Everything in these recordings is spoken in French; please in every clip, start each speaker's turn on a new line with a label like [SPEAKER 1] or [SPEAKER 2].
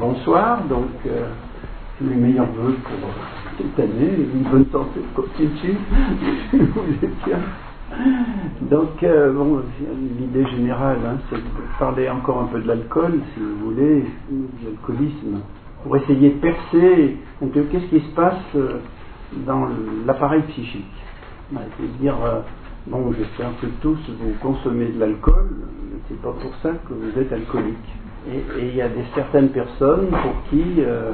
[SPEAKER 1] bonsoir. Donc, tous les meilleurs vœux pour cette année, une bonne santé pour Chichi. Donc, bon, l'idée générale, c'est de parler encore un peu de l'alcool, si vous voulez, de l'alcoolisme, pour essayer de percer un peu qu'est-ce qui se passe dans l'appareil psychique. C'est-à-dire, bon, j'espère que tous vous consommez de l'alcool, mais c'est pas pour ça que vous êtes alcoolique. Et il y a certaines personnes pour qui,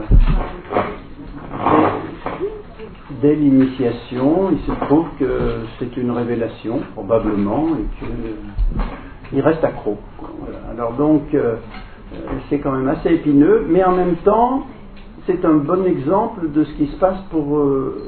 [SPEAKER 1] dès l'initiation, il se trouve que c'est une révélation, probablement, et qu'ils restent accros. Voilà. Alors donc, c'est quand même assez épineux, mais en même temps, c'est un bon exemple de ce qui se passe pour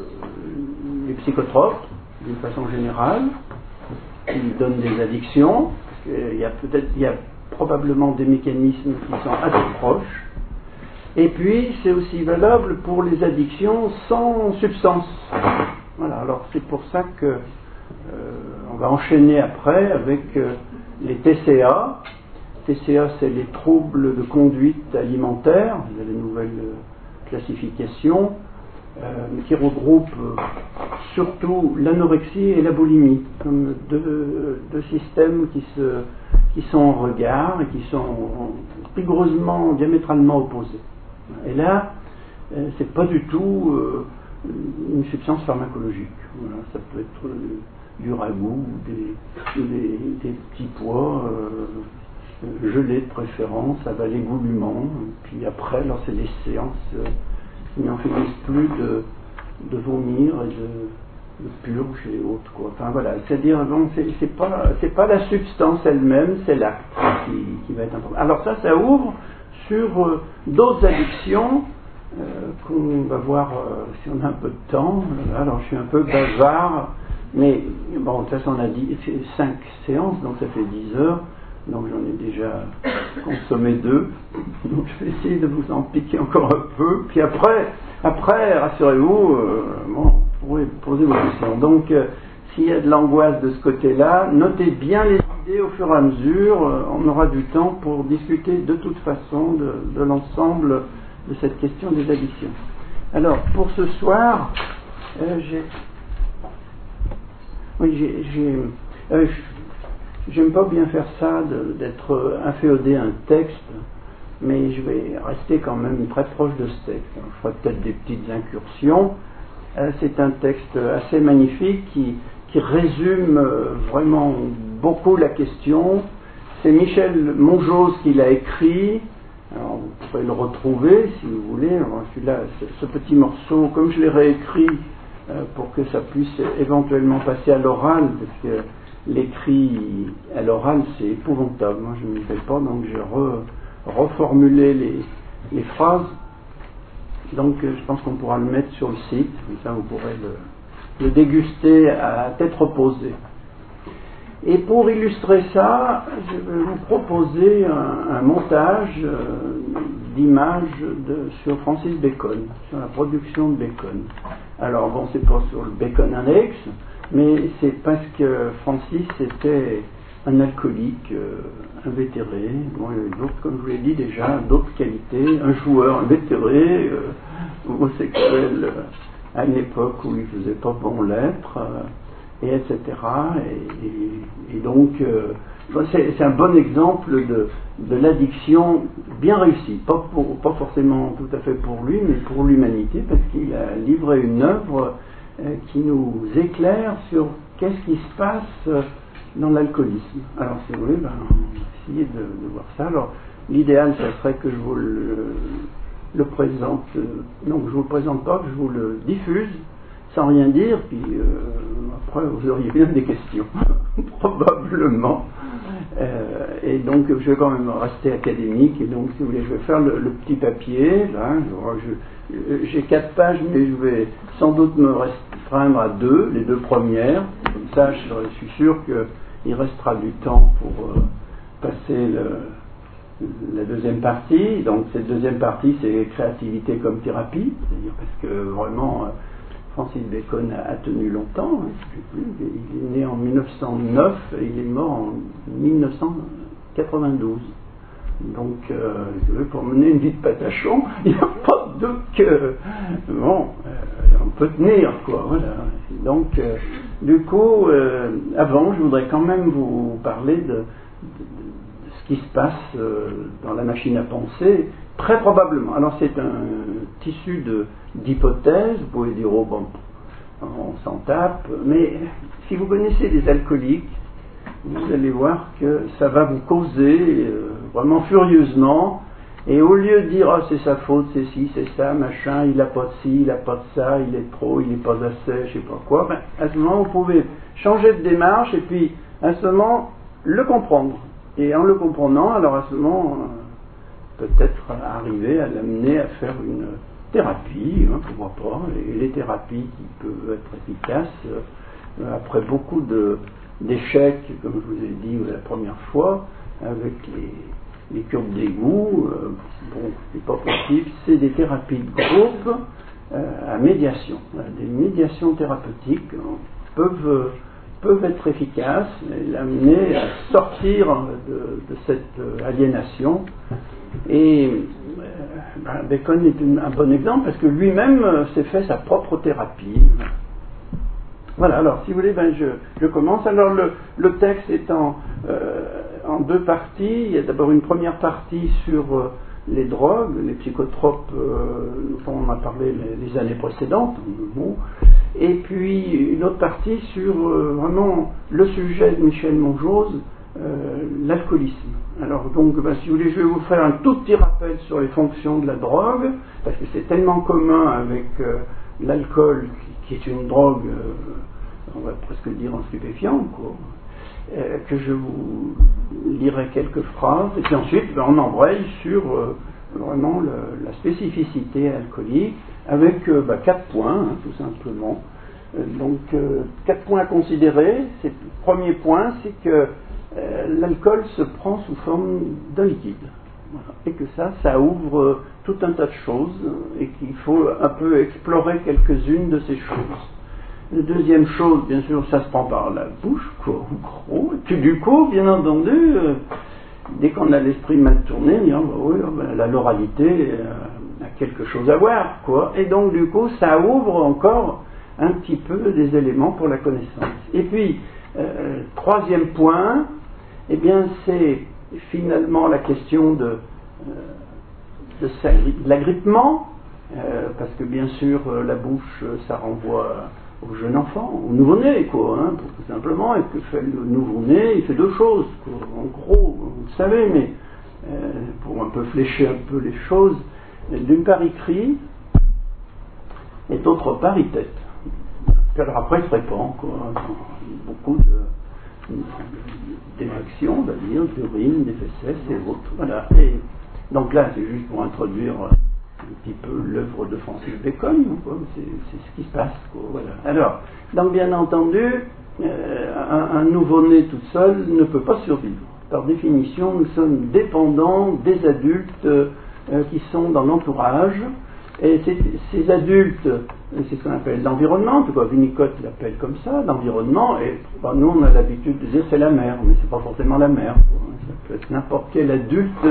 [SPEAKER 1] les psychotropes, d'une façon générale. Ils donnent des addictions, parce qu'il y a probablement des mécanismes qui sont assez proches. Et puis, c'est aussi valable pour les addictions sans substance. Voilà, alors c'est pour ça que on va enchaîner après avec les TCA. TCA, c'est les troubles de conduite alimentaire, il y a les nouvelles classifications, qui regroupent surtout l'anorexie et la boulimie, comme deux systèmes qui sont en regard et qui sont rigoureusement, diamétralement opposés. Et là, c'est pas du tout une substance pharmacologique. Voilà, ça peut être du ragoût, des petits pois, gelés de préférence, avalés goulûment. Puis après, alors c'est des séances qui n'en finissent plus de vomir et de purge et autres, quoi. Enfin voilà, c'est-à-dire bon, c'est pas la substance elle-même, c'est l'acte qui va être important. Alors ça ouvre sur d'autres addictions qu'on va voir si on a un peu de temps. Alors je suis un peu bavard, mais bon, de toute façon on a dit 5 séances, donc ça fait 10 heures. Donc j'en ai déjà consommé 2, donc je vais essayer de vous en piquer encore un peu, puis après rassurez-vous, bon, vous pourrez poser vos questions. Donc s'il y a de l'angoisse de ce côté-là, notez bien les idées au fur et à mesure, on aura du temps pour discuter de toute façon de l'ensemble de cette question des addictions. Alors pour ce soir, j'aime pas bien faire ça, d'être inféodé à un texte, mais je vais rester quand même très proche de ce texte. Alors, je ferai peut-être des petites incursions. C'est un texte assez magnifique qui résume vraiment beaucoup la question. C'est Michel Monjos qui l'a écrit. Alors, vous pourrez le retrouver si vous voulez. Alors, celui-là, ce petit morceau, comme je l'ai réécrit pour que ça puisse éventuellement passer à l'oral, parce que l'écrit à l'oral, c'est épouvantable. Moi, je ne m'y fais pas, donc j'ai reformulé les phrases. Donc, je pense qu'on pourra le mettre sur le site. Comme ça, vous pourrez le déguster à tête reposée. Et pour illustrer ça, je vais vous proposer un montage d'images sur Francis Bacon, sur la production de Bacon. Alors, bon, c'est pas sur le Bacon Index, mais c'est parce que Francis était un alcoolique invétéré. Bon, il y avait d'autres, comme je vous l'ai dit déjà, d'autres qualités. Un joueur invétéré, homosexuel à une époque où il faisait pas bon l'être, et etc. Et donc, c'est un bon exemple de l'addiction bien réussie. Pas forcément tout à fait pour lui, mais pour l'humanité, parce qu'il a livré une œuvre qui nous éclaire sur qu'est-ce qui se passe dans l'alcoolisme. Alors, si vous voulez, on va essayer de voir ça. Alors, l'idéal, ça serait que je vous le présente. Non, je vous le présente pas, que je vous le diffuse, sans rien dire, puis après, vous auriez bien des questions, probablement. Et donc, je vais quand même rester académique, et donc, si vous voulez, je vais faire le petit papier, là. J'ai 4 pages, mais je vais sans doute me restreindre à 2, les 2 premières. Comme ça, je suis sûr qu'il restera du temps pour passer la deuxième partie. Donc, cette deuxième partie, c'est créativité comme thérapie, c'est-à-dire parce que vraiment, Francis Bacon a tenu longtemps. Il est né en 1909 et il est mort en 1992. Donc, pour mener une vie de patachon, il n'y a pas de doute que, bon, on peut tenir, quoi, voilà. Donc, du coup, avant, je voudrais quand même vous parler de ce qui se passe dans la machine à penser, très probablement. Alors, c'est un tissu d'hypothèses, vous pouvez dire, oh, bon, on s'en tape, mais si vous connaissez des alcooliques, vous allez voir que ça va vous causer vraiment furieusement, et au lieu de dire ah c'est sa faute, c'est ci, c'est ça, machin, il n'a pas de ci, il n'a pas de ça, il est trop, il n'est pas assez, je sais pas quoi, ben, à ce moment vous pouvez changer de démarche et puis à ce moment le comprendre. Et en le comprenant, alors à ce moment peut-être arriver à l'amener à faire une thérapie, hein, pourquoi pas, et les thérapies qui peuvent être efficaces après beaucoup d'échecs, comme je vous ai dit la première fois, avec les cures d'égout, bon, c'est pas possible, c'est des thérapies de groupe à médiation. Des médiations thérapeutiques peuvent être efficaces et l'amener à sortir de cette aliénation. Et Bacon est un bon exemple parce que lui-même s'est fait sa propre thérapie. Voilà, alors si vous voulez, je commence. Alors le texte est en deux parties. Il y a d'abord une première partie sur les drogues, les psychotropes dont on a parlé les années précédentes, et puis une autre partie sur vraiment le sujet de Michel Monjose, l'alcoolisme. Alors donc, si vous voulez, je vais vous faire un tout petit rappel sur les fonctions de la drogue, parce que c'est tellement commun avec l'alcool, qui est une drogue, on va presque dire un stupéfiant, quoi, que je vous lirai quelques phrases, et puis ensuite on embraye sur vraiment la spécificité alcoolique, avec 4 points, hein, tout simplement. Donc 4 points à considérer. Le premier point, c'est que l'alcool se prend sous forme d'un liquide. Voilà. Et que ça ouvre tout un tas de choses, et qu'il faut un peu explorer quelques-unes de ces choses. La deuxième chose, bien sûr, ça se prend par la bouche, quoi, en gros. Et puis du coup, bien entendu, dès qu'on a l'esprit mal tourné, on dit, l'oralité a quelque chose à voir, quoi. Et donc du coup, ça ouvre encore un petit peu des éléments pour la connaissance. Et puis, troisième point, eh bien, c'est finalement la question de l'agrippement, parce que bien sûr, la bouche, ça renvoie au jeune enfant, au nouveau-né, quoi, hein, tout simplement. Et que fait le nouveau-né? Il fait 2 choses, quoi. En gros, vous le savez, mais pour un peu flécher un peu les choses, d'une part il crie, et d'autre part il tète. Puis alors après il se répand, quoi, dans beaucoup d'érections, on va dire, d'urine, des fesses et autres. Voilà. Et donc là, c'est juste pour introduire un petit peu l'œuvre de Francis Bacon, quoi. C'est ce qui se passe, quoi. Voilà. Alors, donc bien entendu, un nouveau-né tout seul ne peut pas survivre. Par définition, nous sommes dépendants des adultes qui sont dans l'entourage. Et ces adultes, c'est ce qu'on appelle l'environnement, en tout cas Winnicott l'appelle comme ça, l'environnement, et nous on a l'habitude de dire c'est la mère, mais c'est pas forcément la mère, quoi. Ça peut être n'importe quel adulte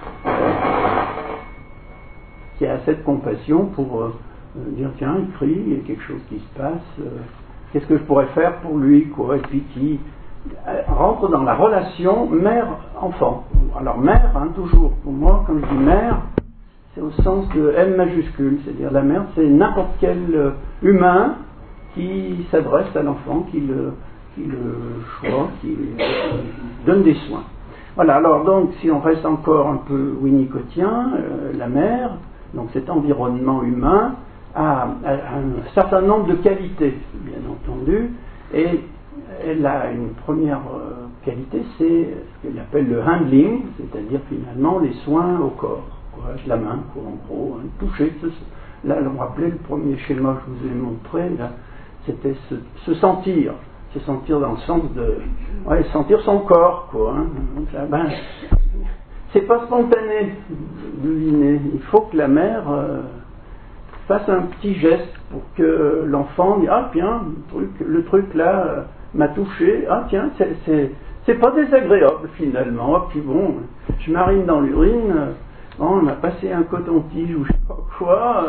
[SPEAKER 1] qui a cette compassion pour dire tiens, il crie, il y a quelque chose qui se passe, qu'est-ce que je pourrais faire pour lui, quoi, et puis qui rentre dans la relation mère-enfant. Alors mère, hein, toujours, pour moi, quand je dis mère, c'est au sens de M majuscule, c'est-à-dire la mère, c'est n'importe quel humain qui s'adresse à l'enfant, qui le choisit, qui donne des soins. Voilà, alors donc si on reste encore un peu winnicottien, la mère, donc cet environnement humain, a un certain nombre de qualités, bien entendu, et elle a une première qualité, c'est ce qu'elle appelle le handling, c'est-à-dire finalement les soins au corps. Avec la main, quoi, en gros, hein, toucher. Là, vous me rappelez, le premier schéma que je vous ai montré, là, c'était se sentir dans le sens de sentir son corps, quoi. Hein. Donc là, c'est pas spontané, devinez. Il faut que la mère fasse un petit geste pour que l'enfant dise ah tiens, le truc là m'a touché, ah tiens, c'est pas désagréable finalement. Puis bon, je marine dans l'urine, bon, on m'a passé un coton-tige ou je sais pas quoi,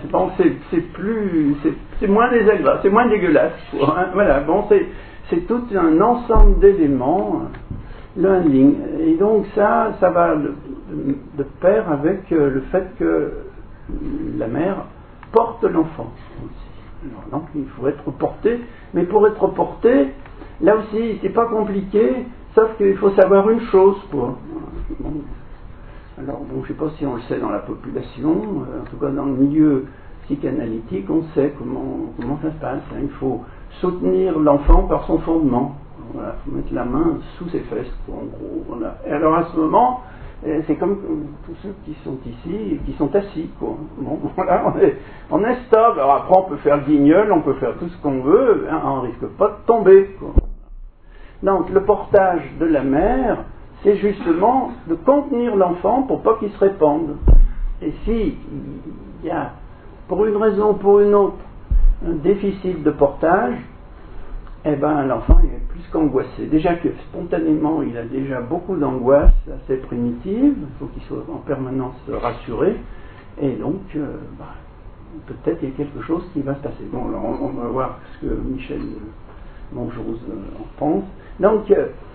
[SPEAKER 1] c'est moins désagréable, c'est moins dégueulasse, quoi, hein. Voilà, bon, c'est tout un ensemble d'éléments, le handling. Et donc ça va de pair avec le fait que la mère porte l'enfant aussi. Alors, donc il faut être porté, mais pour être porté, là aussi c'est pas compliqué, sauf qu'il faut savoir une chose, quoi. Bon. Alors bon, je sais pas si on le sait dans la population, en tout cas dans le milieu psychanalytique, on sait comment ça se passe, hein. Il faut soutenir l'enfant par son fondement. Voilà, il faut mettre la main sous ses fesses, quoi, en gros. Voilà. Et alors à ce moment, c'est comme tous ceux qui sont ici et qui sont assis, quoi. Bon, voilà, on est stable. Alors après, on peut faire le guignol, on peut faire tout ce qu'on veut, hein, on risque pas de tomber, quoi. Donc, le portage de la mère, c'est justement de contenir l'enfant pour pas qu'il se répande. Et si il y a, pour une raison ou pour une autre, un déficit de portage, eh ben l'enfant il est plus qu'angoissé. Déjà que spontanément il a déjà beaucoup d'angoisse assez primitive, il faut qu'il soit en permanence rassuré, et donc peut-être il y a quelque chose qui va se passer. Bon, alors on va voir ce que Michel Monjose en pense. Donc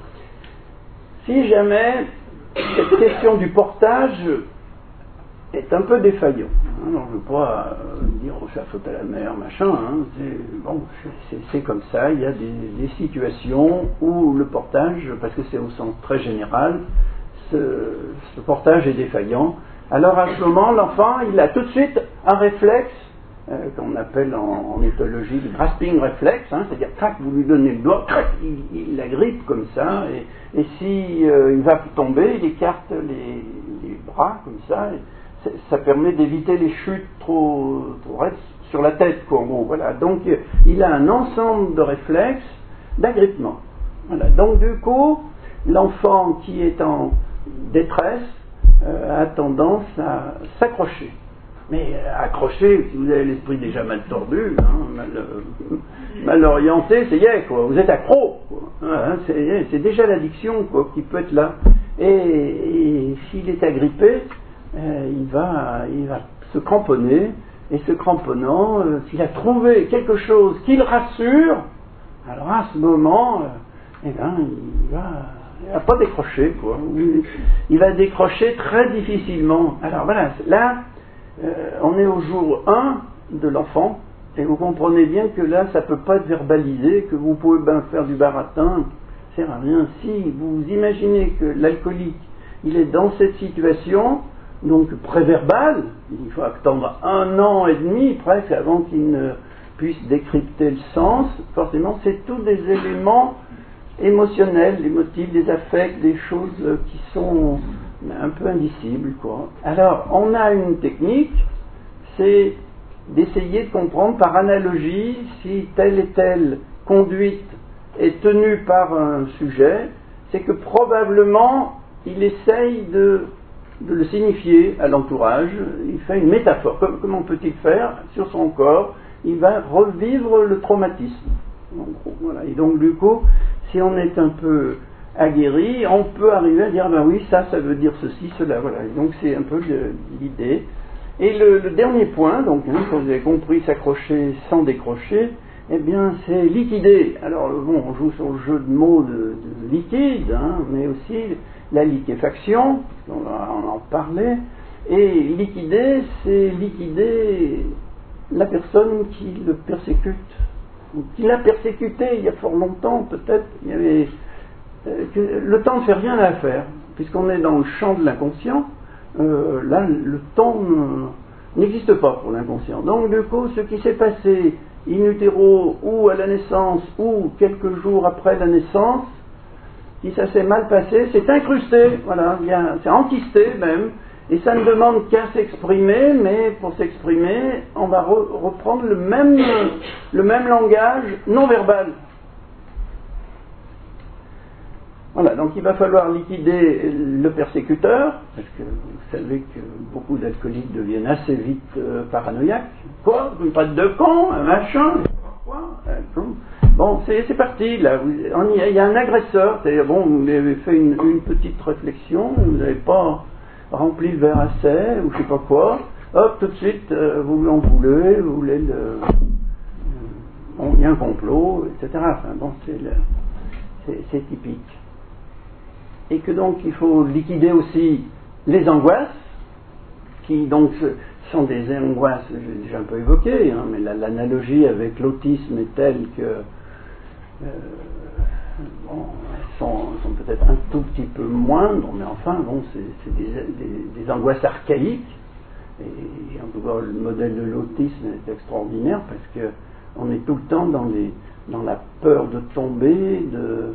[SPEAKER 1] si jamais cette question du portage est un peu défaillant, alors je ne veux pas dire ça faute à la mère, machin, hein, c'est comme ça, il y a des situations où le portage, parce que c'est au sens très général, ce portage est défaillant. Alors à ce moment, l'enfant, il a tout de suite un réflexe, qu'on appelle en éthologie le grasping réflexe, hein, c'est-à-dire, crac, vous lui donnez le doigt, crac, il la grippe comme ça, et si il va tomber, il écarte les bras comme ça, ça permet d'éviter les chutes trop raides sur la tête, quoi. Bon, voilà. Donc il a un ensemble de réflexes d'agrippement. Voilà. Donc du coup, l'enfant qui est en détresse a tendance à s'accrocher. Mais accrocher, si vous avez l'esprit déjà mal tordu, hein, mal orienté, c'est quoi. Vous êtes accro, quoi. Hein, c'est déjà l'addiction, quoi, qui peut être là. Et s'il est agrippé, il va se cramponner, et se cramponnant, s'il a trouvé quelque chose qui le rassure, alors à ce moment, il va pas décrocher, quoi. Il va décrocher très difficilement. Alors voilà, là, on est au jour 1 de l'enfant, et vous comprenez bien que là, ça peut pas être verbalisé, que vous pouvez faire du baratin, ça sert à rien. Si vous imaginez que l'alcoolique, il est dans cette situation, donc préverbal, il faut attendre 1 an et demi presque avant qu'il ne puisse décrypter le sens. Forcément, c'est tous des éléments émotionnels, des motifs, des affects, des choses qui sont un peu indicibles, quoi. Alors, on a une technique, c'est d'essayer de comprendre par analogie si telle et telle conduite est tenue par un sujet, c'est que probablement il essaye de le signifier à l'entourage, il fait une métaphore. Comment peut-il faire sur son corps? Il va revivre le traumatisme. En gros, voilà. Et donc du coup, si on est un peu aguerri, on peut arriver à dire, ben oui, ça veut dire ceci, cela, voilà. Et donc c'est un peu l'idée. Et le dernier point, donc, hein, quand vous avez compris s'accrocher sans décrocher, eh bien c'est liquider. Alors bon, on joue sur le jeu de mots de liquide, hein, mais aussi la liquéfaction, on en parlait, et liquider, c'est liquider la personne qui le persécute, ou qui l'a persécuté il y a fort longtemps, peut-être, il y avait, le temps ne fait rien à faire, puisqu'on est dans le champ de l'inconscient, là, le temps n'existe pas pour l'inconscient. Donc, du coup, ce qui s'est passé in utero, ou à la naissance, ou quelques jours après la naissance, si ça s'est mal passé, c'est incrusté, voilà, c'est enquisté même, et ça ne demande qu'à s'exprimer, mais pour s'exprimer, on va reprendre le même langage non verbal. Voilà, donc il va falloir liquider le persécuteur, parce que vous savez que beaucoup d'alcooliques deviennent assez vite paranoïaques. Quoi? Vous me parlez de con, un machin, quoi? Bon, c'est parti, là, il y a un agresseur, c'est-à-dire, bon, vous avez fait une petite réflexion, vous n'avez pas rempli le verre assez, ou je sais pas quoi, hop, tout de suite, vous en voulez, vous voulez bon, il y a un complot, etc. Enfin, bon, c'est typique. Et que donc, il faut liquider aussi les angoisses, qui donc sont des angoisses, j'ai déjà un peu évoqué, hein, mais l'analogie avec l'autisme est telle que bon, elles sont peut-être un tout petit peu moindres, mais enfin, bon, c'est des angoisses archaïques. Et en tout cas, le modèle de l'autisme est extraordinaire parce que on est tout le temps dans la peur de tomber, de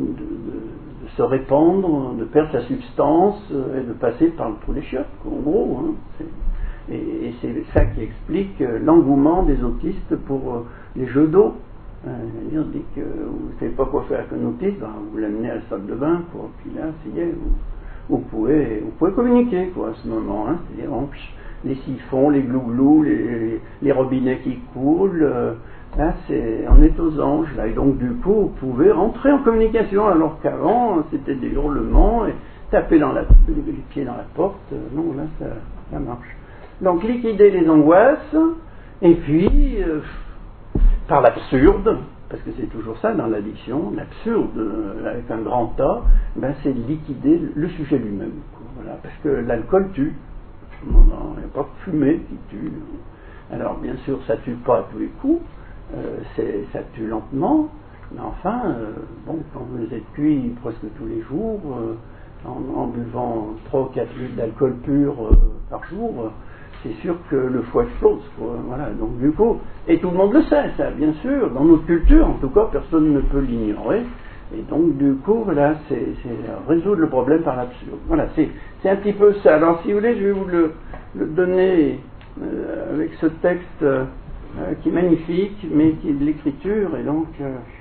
[SPEAKER 1] se répandre, de perdre sa substance et de passer par le trou des chiottes, en gros. Hein. Et c'est ça qui explique l'engouement des autistes pour les jeux d'eau. C'est-à-dire, dès que vous ne savez pas quoi faire avec un autiste, ben, vous l'amenez à la salle de bain, quoi, puis là, ça y est, vous pouvez communiquer, quoi, à ce moment. Hein. C'est-à-dire, les siphons, les glouglous, les robinets qui coulent, là, on est aux anges, là, et donc, du coup, vous pouvez rentrer en communication, alors qu'avant, c'était des hurlements, et taper les pieds dans la porte, non, là, ça marche. Donc, liquider les angoisses, et puis, par l'absurde, parce que c'est toujours ça dans l'addiction, l'absurde avec un grand A, ben c'est liquider le sujet lui-même. Voilà, parce que l'alcool tue. Il n'y a pas que fumer qui tue. Alors bien sûr, ça ne tue pas à tous les coups, ça tue lentement, mais enfin, bon, quand vous êtes cuit presque tous les jours, en buvant 3 ou 4 litres d'alcool pur par jour, c'est sûr que le foie explose, quoi. Voilà, donc du coup, et tout le monde le sait, ça, bien sûr, dans notre culture, en tout cas, personne ne peut l'ignorer, et donc du coup, voilà, c'est résoudre le problème par l'absurde. Voilà, c'est un petit peu ça. Alors, si vous voulez, je vais vous le donner avec ce texte qui est magnifique, mais qui est de l'écriture, et donc,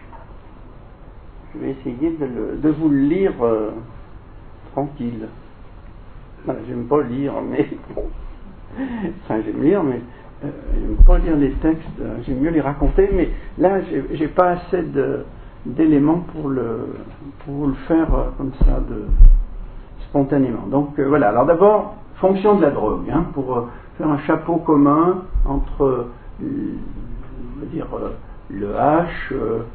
[SPEAKER 1] je vais essayer de vous le lire tranquille. Voilà, j'aime pas lire, mais bon. Enfin, j'aime lire, mais j'aime pas lire les textes, j'aime mieux les raconter, mais là, j'ai pas assez d'éléments pour le faire comme ça, spontanément. Donc, voilà. Alors d'abord, fonction de la drogue, hein, pour faire un chapeau commun entre, on va dire, le H,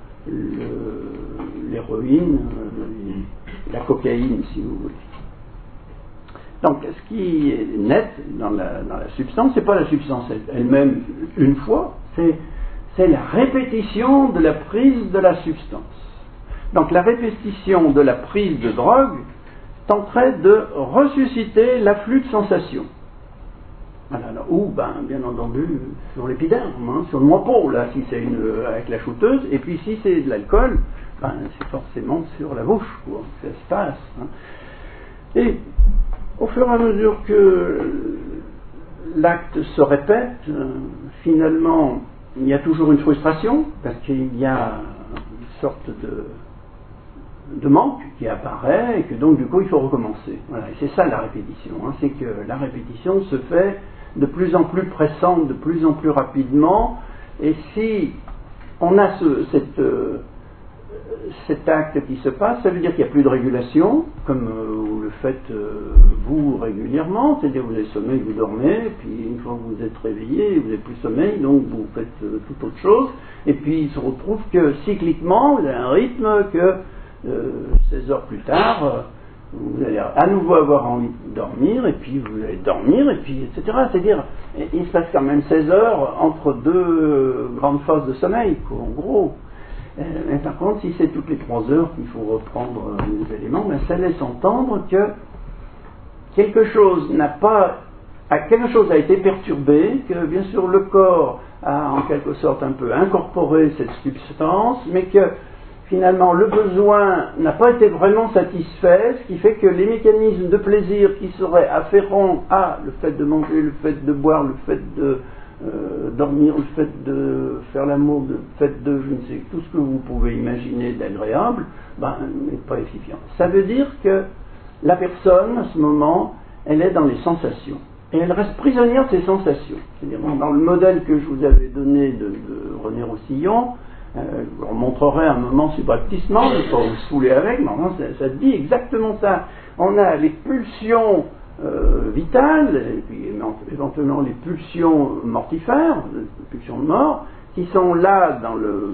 [SPEAKER 1] l'héroïne, la cocaïne, si vous voulez. Donc, ce qui est net dans la substance, c'est pas la substance elle-même une fois, c'est la répétition de la prise de la substance. Donc, la répétition de la prise de drogue tenterait de ressusciter l'afflux de sensations. Voilà, ou, bien entendu, sur l'épiderme, hein, sur le moipot, là, si c'est avec la shooteuse, et puis si c'est de l'alcool, c'est forcément sur la bouche, quoi, ça se passe. Hein. Et au fur et à mesure que l'acte se répète, finalement, il y a toujours une frustration, parce qu'il y a une sorte de manque qui apparaît, et que donc du coup il faut recommencer. Voilà. Et c'est ça la répétition, hein, c'est que la répétition se fait de plus en plus pressante, de plus en plus rapidement, et si on a cet acte qui se passe, ça veut dire qu'il n'y a plus de régulation, comme vous le faites vous régulièrement, c'est-à-dire vous avez sommeil, vous dormez, puis une fois que vous êtes réveillé, vous n'avez plus sommeil, donc vous faites toute autre chose, et puis il se retrouve que cycliquement, vous avez un rythme que 16 heures plus tard, vous allez à nouveau avoir envie de dormir, et puis vous allez dormir, et puis etc. C'est-à-dire, il se passe quand même 16 heures entre deux grandes phases de sommeil, quoi, en gros. Mais par contre, si c'est toutes les 3 heures qu'il faut reprendre les éléments, ça laisse entendre que quelque chose a été perturbé, que bien sûr le corps a en quelque sorte un peu incorporé cette substance, mais que finalement le besoin n'a pas été vraiment satisfait, ce qui fait que les mécanismes de plaisir qui seraient afférents à le fait de manger, le fait de boire, le fait de dormir, le fait de faire l'amour, le fait de, je ne sais, tout ce que vous pouvez imaginer d'agréable, n'est pas efficient. Ça veut dire que la personne, à ce moment, elle est dans les sensations. Et elle reste prisonnière de ses sensations. C'est-à-dire, dans le modèle que je vous avais donné de René Roussillon, Je vous montrerai un moment subrepticement, je ne vais pas vous saouler avec, mais ça dit exactement ça. On a les pulsions vitales, et puis éventuellement les pulsions mortifères, les pulsions de mort, qui sont là dans le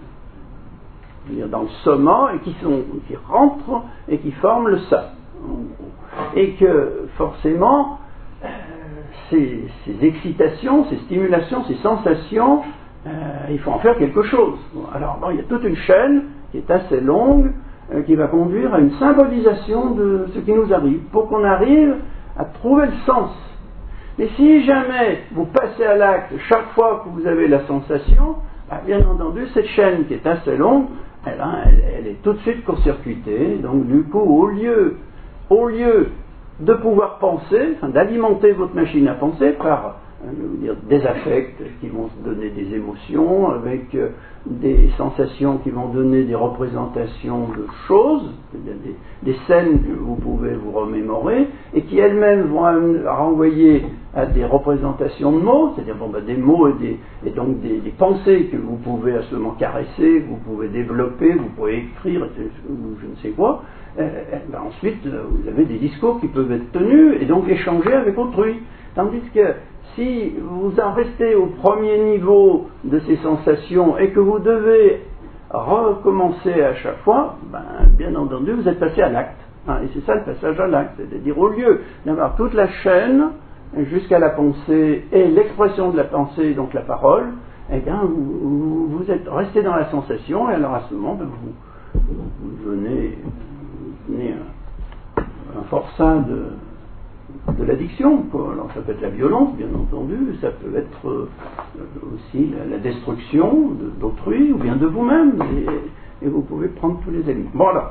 [SPEAKER 1] soma et qui rentrent et qui forment le ça. Et que forcément, ces excitations, ces stimulations, ces sensations, il faut en faire quelque chose. Alors il y a toute une chaîne qui est assez longue, qui va conduire à une symbolisation de ce qui nous arrive, pour qu'on arrive à trouver le sens. Mais si jamais vous passez à l'acte chaque fois que vous avez la sensation, bien entendu, cette chaîne qui est assez longue, elle est tout de suite court-circuitée. Donc du coup, au lieu de pouvoir penser, d'alimenter votre machine à penser par des affects qui vont donner des émotions, avec des sensations qui vont donner des représentations de choses, des scènes que vous pouvez vous remémorer, et qui elles-mêmes vont renvoyer à des représentations de mots, c'est-à-dire des mots et donc des pensées que vous pouvez à ce moment caresser, que vous pouvez développer, que vous pouvez écrire, ou je ne sais quoi. Ensuite, vous avez des discours qui peuvent être tenus et donc échanger avec autrui. Tandis que si vous en restez au premier niveau de ces sensations et que vous devez recommencer à chaque fois, bien entendu, vous êtes passé à l'acte. Et c'est ça le passage à l'acte. C'est-à-dire, au lieu d'avoir toute la chaîne jusqu'à la pensée et l'expression de la pensée, donc la parole, vous êtes resté dans la sensation, et alors à ce moment, vous devenez un forçat de l'addiction, quoi. Alors ça peut être la violence, bien entendu, ça peut être aussi la destruction d'autrui ou bien de vous-même, et vous pouvez prendre tous les éléments. Voilà.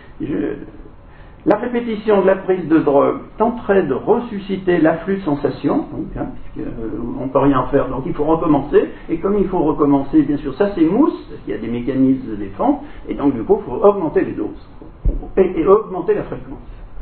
[SPEAKER 1] La répétition de la prise de drogue tenterait de ressusciter l'afflux de sensations, puisqu'on ne peut rien faire, donc il faut recommencer, et comme il faut recommencer, bien sûr, ça s'émousse, parce qu'il y a des mécanismes de défense, et donc du coup, il faut augmenter les doses, et augmenter la fréquence.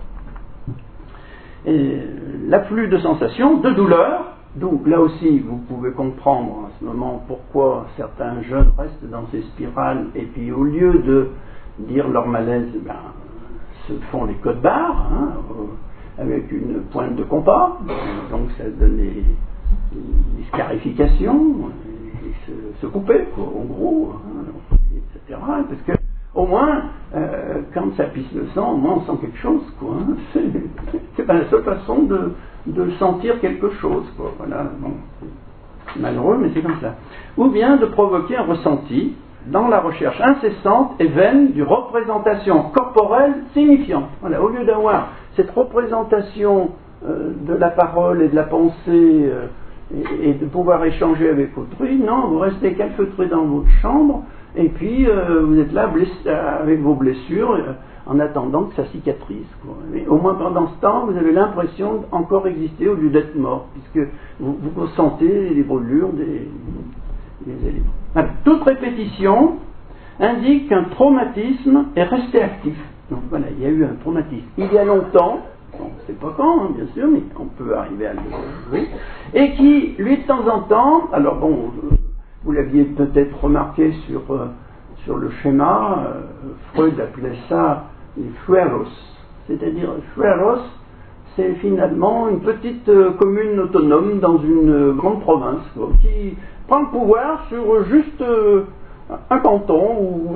[SPEAKER 1] L'afflux de sensations, de douleur, d'où là aussi vous pouvez comprendre en ce moment pourquoi certains jeunes restent dans ces spirales, et puis au lieu de dire leur malaise, se font les codes barres, avec une pointe de compas, donc ça donne des scarifications, et se couper, quoi, en gros, etc. Parce que au moins, quand ça pisse le sang, au moins on sent quelque chose, quoi. C'est pas la seule façon de sentir quelque chose, quoi. Voilà, bon, c'est malheureux, mais c'est comme ça. Ou bien de provoquer un ressenti dans la recherche incessante et vaine d'une représentation corporelle signifiante. Voilà, au lieu d'avoir cette représentation de la parole et de la pensée et de pouvoir échanger avec autrui, non, vous restez calfeutré dans votre chambre, et puis vous êtes là avec vos blessures en attendant que ça cicatrise, quoi. Mais au moins pendant ce temps, vous avez l'impression d'encore exister au lieu d'être mort, puisque vous ressentez les brûlures des éléments. Alors, toute répétition indique qu'un traumatisme est resté actif. Donc voilà, il y a eu un traumatisme il y a longtemps, on ne sait pas quand, bien sûr, mais on peut arriver à le jouer, et qui, lui, de temps en temps, alors bon, vous l'aviez peut-être remarqué sur le schéma, Freud appelait ça les fueros, c'est-à-dire fueros, c'est finalement une petite commune autonome dans une grande province, quoi, qui prend le pouvoir sur juste un canton ou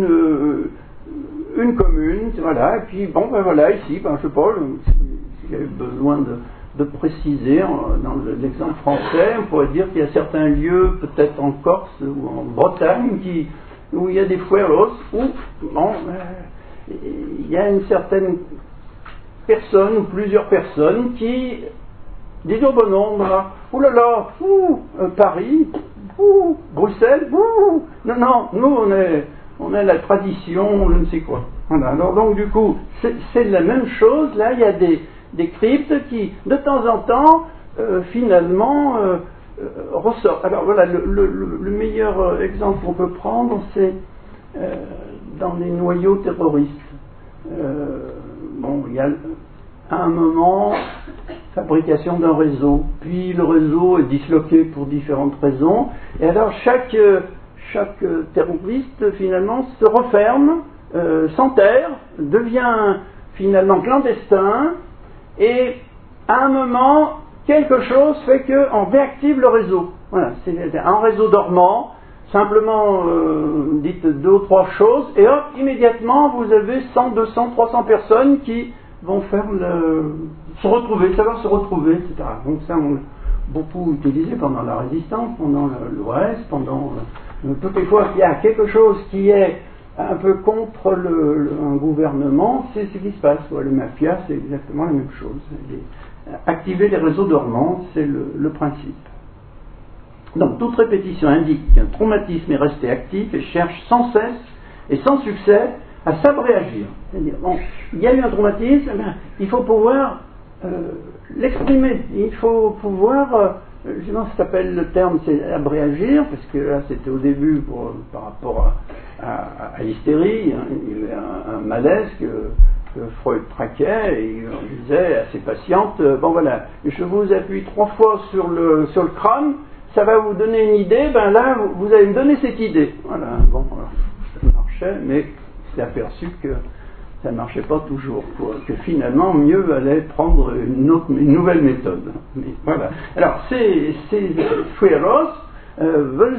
[SPEAKER 1] une commune, voilà, et puis bon, voilà, ici, je sais pas, s'il y avait besoin de préciser, dans l'exemple français, on pourrait dire qu'il y a certains lieux, peut-être en Corse ou en Bretagne, où il y a des fueros, où il y a une certaine personne ou plusieurs personnes qui disent au bon nombre, oulala, Paris, Bruxelles, non, nous on est la tradition, je ne sais quoi. Voilà. Alors donc du coup, c'est la même chose, là il y a des cryptes qui, de temps en temps, finalement, ressortent. Alors voilà, le meilleur exemple qu'on peut prendre, c'est dans les noyaux terroristes. Il y a à un moment fabrication d'un réseau, puis le réseau est disloqué pour différentes raisons, et alors chaque chaque terroriste finalement se referme, s'enterre, devient finalement clandestin, et à un moment, quelque chose fait qu'on réactive le réseau. Voilà, c'est un réseau dormant, simplement dites 2 ou 3 choses, et hop, immédiatement vous avez 100, 200, 300 personnes qui vont faire savoir se retrouver, etc. Donc ça, on l'a beaucoup utilisé pendant la résistance, pendant l'OAS, pendant toutes les fois qu'il y a quelque chose qui est un peu contre un gouvernement, c'est ce qui se passe. Le mafia, c'est exactement la même chose. Activer les réseaux dormants, c'est le principe. Donc, toute répétition indique qu'un traumatisme est resté actif et cherche sans cesse et sans succès à s'abréagir. C'est-à-dire, bon, il y a eu un traumatisme, il faut pouvoir l'exprimer. Il faut pouvoir, ça s'appelle le terme, c'est abréagir, parce que là, c'était au début par rapport à l'hystérie, hein, il y avait un malaise que Freud traquait, et on disait à ses patientes, bon voilà, je vous appuie 3 fois sur le crâne, ça va vous donner une idée, ben là, vous allez me donner cette idée. Voilà, bon, alors, ça marchait, mais il s'est aperçu que ça ne marchait pas toujours, que finalement, mieux valait prendre une nouvelle méthode. Mais voilà. Alors, ces fueros veulent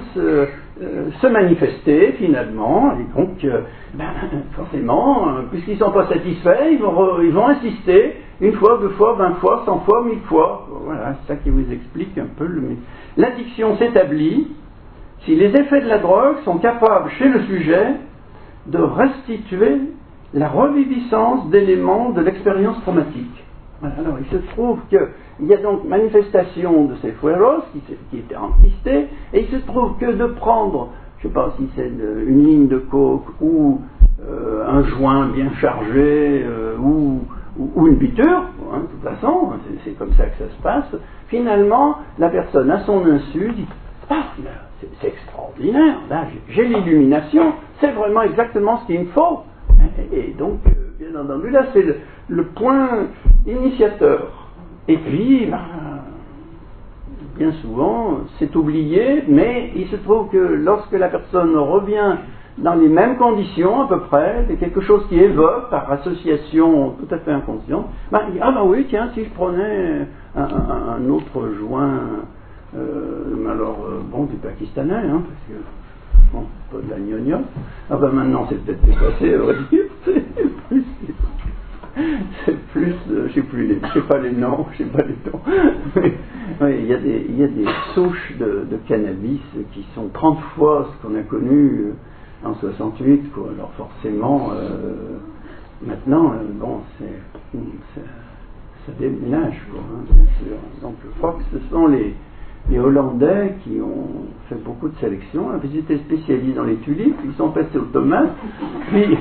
[SPEAKER 1] se manifester, finalement, et donc, forcément, puisqu'ils ne sont pas satisfaits, ils vont insister, 1 fois, 2 fois, 20 fois, 100 fois, 1000 fois. Voilà, c'est ça qui vous explique un peu l'addiction s'établit si les effets de la drogue sont capables chez le sujet de restituer la reviviscence d'éléments de l'expérience traumatique. Voilà, alors il se trouve qu'il y a donc manifestation de ces fueros qui étaient enquistés, et il se trouve que de prendre, je ne sais pas si c'est une ligne de coke ou un joint bien chargé ou une piqûre, hein, de toute façon, c'est comme ça que ça se passe, finalement, la personne, à son insu, dit « Ah, c'est extraordinaire, là, j'ai l'illumination, c'est vraiment exactement ce qu'il me faut ». Et donc, bien entendu, là, c'est le point initiateur. Et puis, bien souvent, c'est oublié, mais il se trouve que lorsque la personne revient dans les mêmes conditions, à peu près, c'est quelque chose qui évoque, par association tout à fait inconsciente, il dit, ah ben oui, tiens, si je prenais un autre joint, du pakistanais, hein, parce que, bon, pas de la gnognotte, ah ben maintenant c'est peut-être dépassé, à vrai dire, c'est plus, je sais pas les noms, mais il y a des souches de cannabis qui sont 30 fois ce qu'on a connu en 68, quoi. Alors forcément, maintenant, ça déménage, quoi, hein, bien sûr. Donc je crois que ce sont les Hollandais qui ont fait beaucoup de sélections. Ils étaient spécialisés dans les tulipes, ils sont passés aux tomates, puis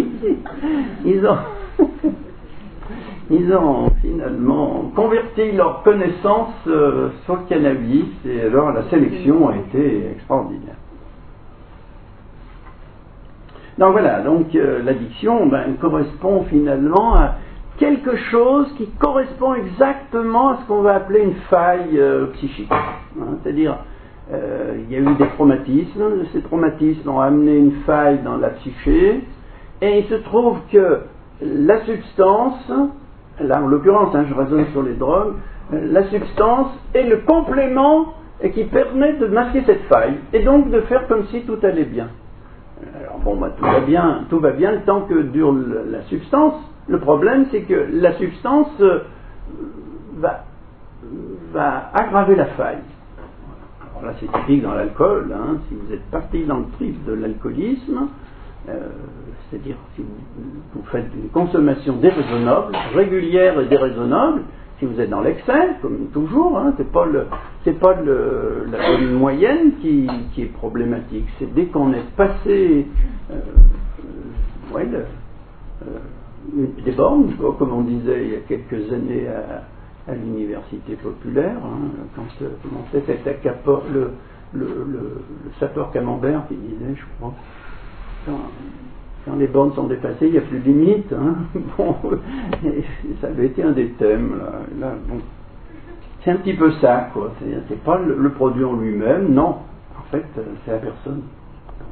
[SPEAKER 1] ils ont finalement converti leur connaissance sur le cannabis, et alors la sélection a été extraordinaire. Donc voilà, l'addiction correspond finalement à quelque chose qui correspond exactement à ce qu'on va appeler une faille psychique. Hein, c'est-à-dire, il y a eu des traumatismes, ces traumatismes ont amené une faille dans la psyché, et il se trouve que la substance, là en l'occurrence, je raisonne sur les drogues, la substance est le complément qui permet de masquer cette faille, et donc de faire comme si tout allait bien. Alors tout va bien le temps que dure la substance. Le problème, c'est que la substance va aggraver la faille. Alors là, c'est typique dans l'alcool. Hein, si vous êtes parti dans le trip de l'alcoolisme, c'est-à-dire si vous faites une consommation déraisonnable, régulière et déraisonnable, si vous êtes dans l'excès, comme toujours, hein, c'est pas la moyenne qui est problématique. C'est dès qu'on est passé des bornes, comme on disait il y a quelques années à l'université populaire, hein, quand c'était le sapeur Camembert qui disait, je crois, quand les bornes sont dépassées, il n'y a plus de limite. Hein. Bon, ça avait été un des thèmes. Là, bon. C'est un petit peu ça, quoi. C'est pas le produit en lui-même, non. En fait, c'est la personne.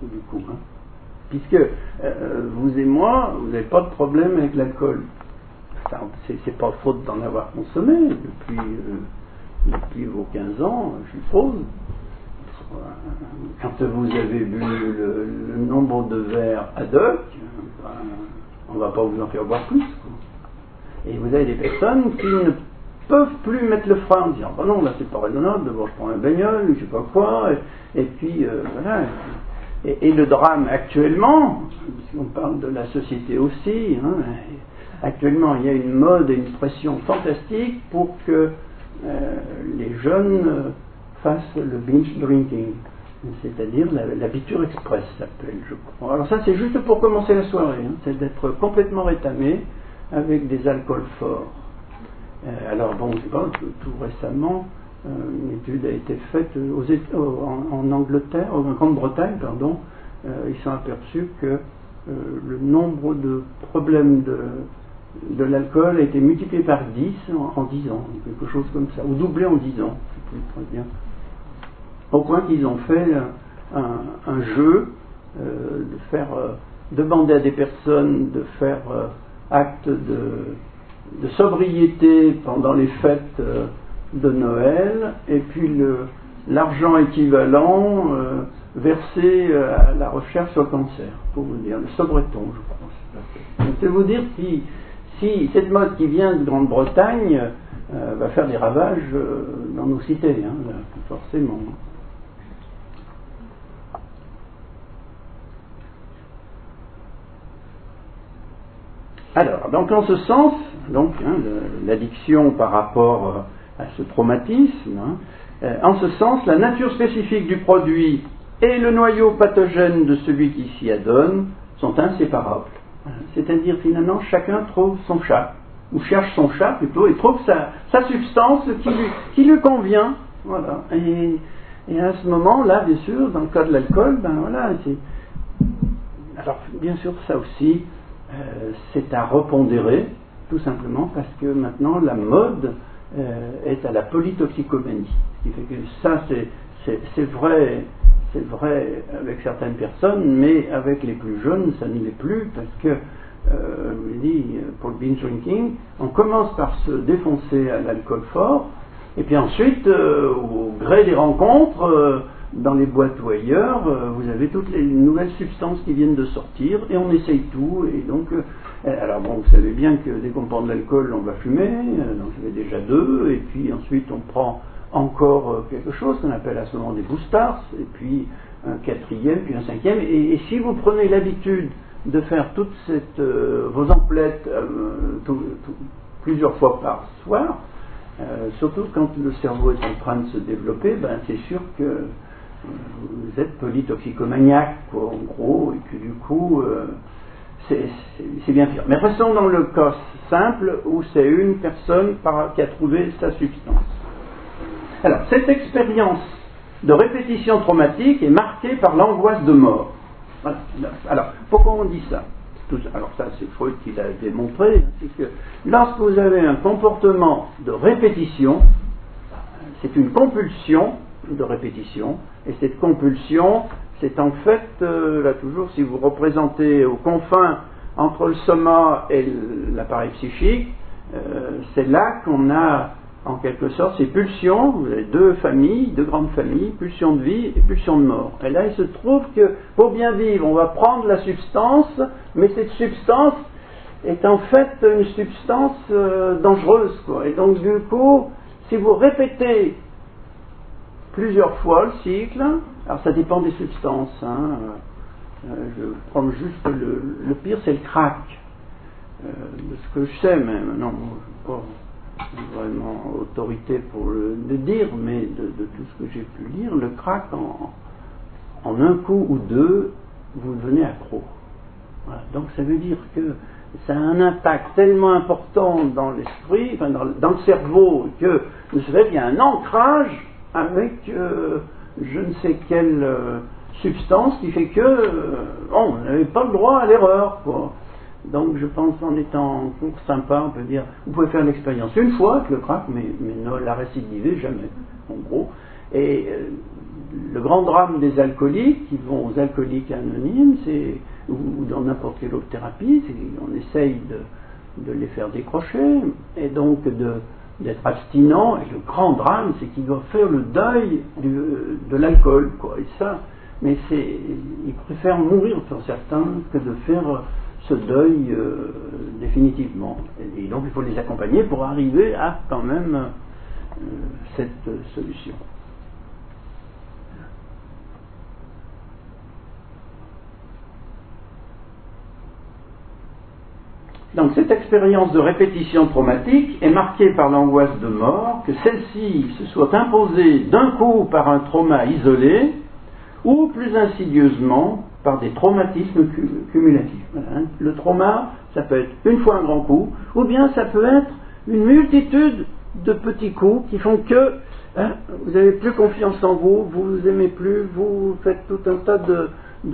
[SPEAKER 1] du coup. Hein. Puisque vous et moi, vous n'avez pas de problème avec l'alcool. C'est pas faute d'en avoir consommé depuis vos 15 ans, je suppose. Quand vous avez bu le nombre de verres ad hoc, on ne va pas vous en faire boire plus. Quoi. Et vous avez des personnes qui ne peuvent plus mettre le frein en disant bah non, là c'est pas raisonnable, d'abord je prends un bagnole, je sais pas quoi, et puis voilà. Et le drame actuellement, puisqu'on parle de la société aussi, hein, actuellement il y a une mode et une pression fantastique pour que les jeunes fassent le binge drinking, c'est-à-dire la biture express s'appelle, je crois. Alors ça c'est juste pour commencer la soirée, hein, c'est d'être complètement rétamé avec des alcools forts. Alors bon, je sais pas, tout récemment, une étude a été faite en Angleterre, en Grande-Bretagne, pardon, ils sont aperçus que le nombre de problèmes de l'alcool a été multiplié par 10 en 10 ans, quelque chose comme ça, ou doublé en 10 ans, je ne sais plus très bien. Au point qu'ils ont fait un jeu de faire demander à des personnes de faire acte de sobriété pendant les fêtes de Noël, et puis l'argent équivalent versé à la recherche sur le cancer, pour vous dire, le sobreton, je crois. Donc, c'est vous dire si cette mode qui vient de Grande-Bretagne va faire des ravages dans nos cités, hein, là, forcément. Alors, donc en ce sens, donc, hein, l'addiction par rapport à ce traumatisme, hein, en ce sens, la nature spécifique du produit et le noyau pathogène de celui qui s'y adonne sont inséparables. C'est-à-dire finalement, chacun trouve son chat, ou cherche son chat plutôt, et trouve sa substance qui lui convient. Voilà. Et à ce moment-là, bien sûr, dans le cas de l'alcool, ben voilà, alors bien sûr ça aussi, c'est à repondérer, tout simplement parce que maintenant la mode est à la polytoxicomanie. Ce qui fait que ça, c'est vrai avec certaines personnes, mais avec les plus jeunes, ça ne l'est plus, parce que, je vous dis, pour le binge drinking, on commence par se défoncer à l'alcool fort, et puis ensuite, au gré des rencontres, dans les boîtes ou ailleurs, vous avez toutes les nouvelles substances qui viennent de sortir, et on essaye tout, et donc, alors bon, vous savez bien que dès qu'on prend de l'alcool, on va fumer, donc ça fait déjà 2, et puis ensuite on prend encore quelque chose qu'on appelle à ce moment des boosters, et puis un 4e, puis un 5e, et si vous prenez l'habitude de faire toutes vos emplettes plusieurs fois par soir, surtout quand le cerveau est en train de se développer, ben c'est sûr que vous êtes polytoxicomaniaque, quoi, en gros, et que du coup, c'est bien pire. Mais restons dans le cas simple où c'est une personne qui a trouvé sa substance. Alors, cette expérience de répétition traumatique est marquée par l'angoisse de mort. Voilà. Alors, pourquoi on dit ça ? Alors ça, c'est Freud qui l'a démontré, c'est que lorsque vous avez un comportement de répétition, c'est une compulsion de répétition, et cette compulsion, c'est en fait, là toujours, si vous représentez aux confins entre le soma et l'appareil psychique, c'est là qu'on a en quelque sorte ces pulsions. Vous avez deux grandes familles, pulsion de vie et pulsion de mort. Et là il se trouve que pour bien vivre, on va prendre la substance, mais cette substance est en fait une substance dangereuse, quoi. Et donc du coup, si vous répétez plusieurs fois le cycle, alors ça dépend des substances, hein. Je vais prendre juste le pire, c'est le crack. De ce que je sais, même, non, je ne suis pas vraiment autorité pour le dire, mais de tout ce que j'ai pu lire, le crack, en un coup ou deux, vous devenez accro. Voilà. Donc ça veut dire que ça a un impact tellement important dans l'esprit, enfin dans le cerveau, que de ce fait, il y a un ancrage avec je ne sais quelle substance qui fait que on n'avait pas le droit à l'erreur, quoi. Donc je pense en étant sympa, on peut dire, vous pouvez faire l'expérience une fois avec le crack, mais ne la récidivez jamais, en gros. Et le grand drame des alcooliques qui vont aux alcooliques anonymes, ou dans n'importe quelle autre thérapie, on essaye de les faire décrocher, et donc d'être abstinent, et le grand drame, c'est qu'ils doivent faire le deuil de l'alcool, quoi, et ça, mais ils préfèrent mourir pour certains que de faire ce deuil définitivement. Et donc il faut les accompagner pour arriver à quand même cette solution. Donc cette expérience de répétition traumatique est marquée par l'angoisse de mort, que celle-ci se soit imposée d'un coup par un trauma isolé, ou plus insidieusement par des traumatismes cumulatifs. Voilà. Le trauma, ça peut être une fois un grand coup, ou bien ça peut être une multitude de petits coups qui font que vous n'avez plus confiance en vous, vous vous aimez plus, vous faites tout un tas de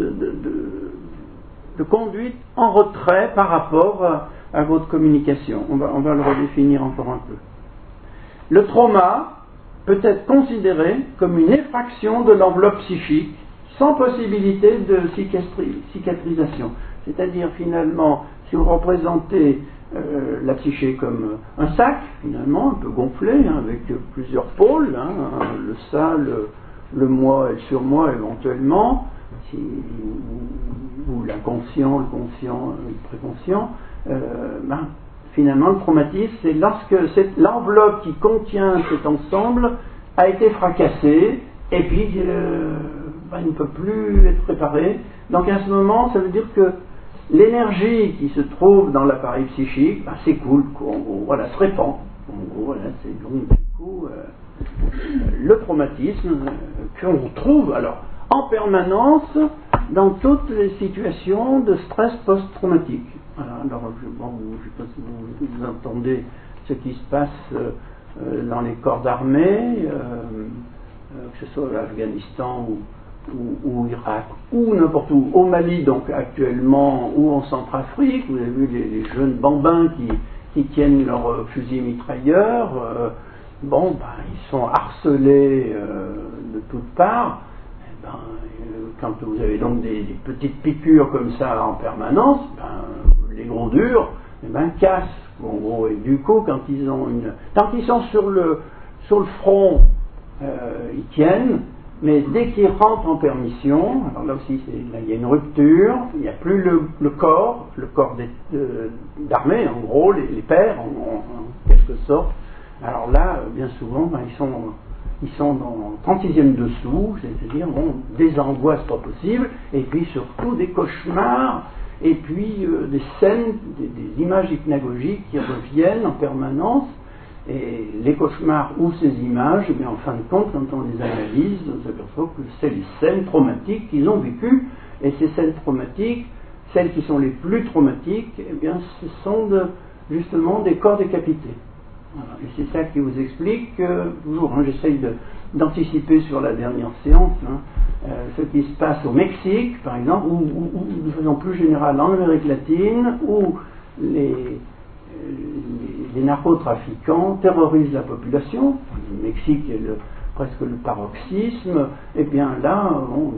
[SPEAKER 1] conduite en retrait par rapport à votre communication. On va le redéfinir encore un peu. Le trauma peut être considéré comme une effraction de l'enveloppe psychique sans possibilité de cicatrisation. C'est-à-dire finalement, si vous représentez la psyché comme un sac, finalement, un peu gonflé, avec plusieurs pôles, le ça, le moi et le surmoi éventuellement, ou l'inconscient, le conscient, le préconscient, finalement le traumatisme, c'est lorsque l'enveloppe qui contient cet ensemble a été fracassée, et puis il ne peut plus être préparé. Donc à ce moment, ça veut dire que l'énergie qui se trouve dans l'appareil psychique s'écoule, en gros, voilà, se répand. En gros, voilà, c'est donc du coup le traumatisme qu'on trouve alors en permanence dans toutes les situations de stress post-traumatique. Voilà, alors je ne sais pas si vous entendez ce qui se passe dans les corps d'armée, que ce soit l'Afghanistan ou Irak, ou n'importe où, au Mali donc actuellement, ou en Centrafrique, vous avez vu les jeunes bambins qui tiennent leurs fusils mitrailleurs, ils sont harcelés de toutes parts. Quand vous avez donc des petites piqûres comme ça en permanence, les gros durs cassent, en gros, et du coup tant qu'ils sont sur le front, ils tiennent, mais dès qu'ils rentrent en permission, alors là aussi il y a une rupture, il n'y a plus le corps d'armée, en gros, les pères en quelque sorte. Alors là, bien souvent, ils sont dans 36e dessous, c'est-à-dire des angoisses pas possibles, et puis surtout des cauchemars, et puis des scènes, des images hypnagogiques qui reviennent en permanence, et les cauchemars ou ces images, en fin de compte, quand on les analyse, on s'aperçoit que c'est les scènes traumatiques qu'ils ont vécues, et ces scènes traumatiques, celles qui sont les plus traumatiques, ce sont justement des corps décapités. Voilà. Et c'est ça qui vous explique que, toujours, j'essaye d'anticiper sur la dernière séance, ce qui se passe au Mexique, par exemple, ou de façon plus générale en Amérique latine, où les narcotrafiquants terrorisent la population. Le Mexique est presque le paroxysme, et bien là,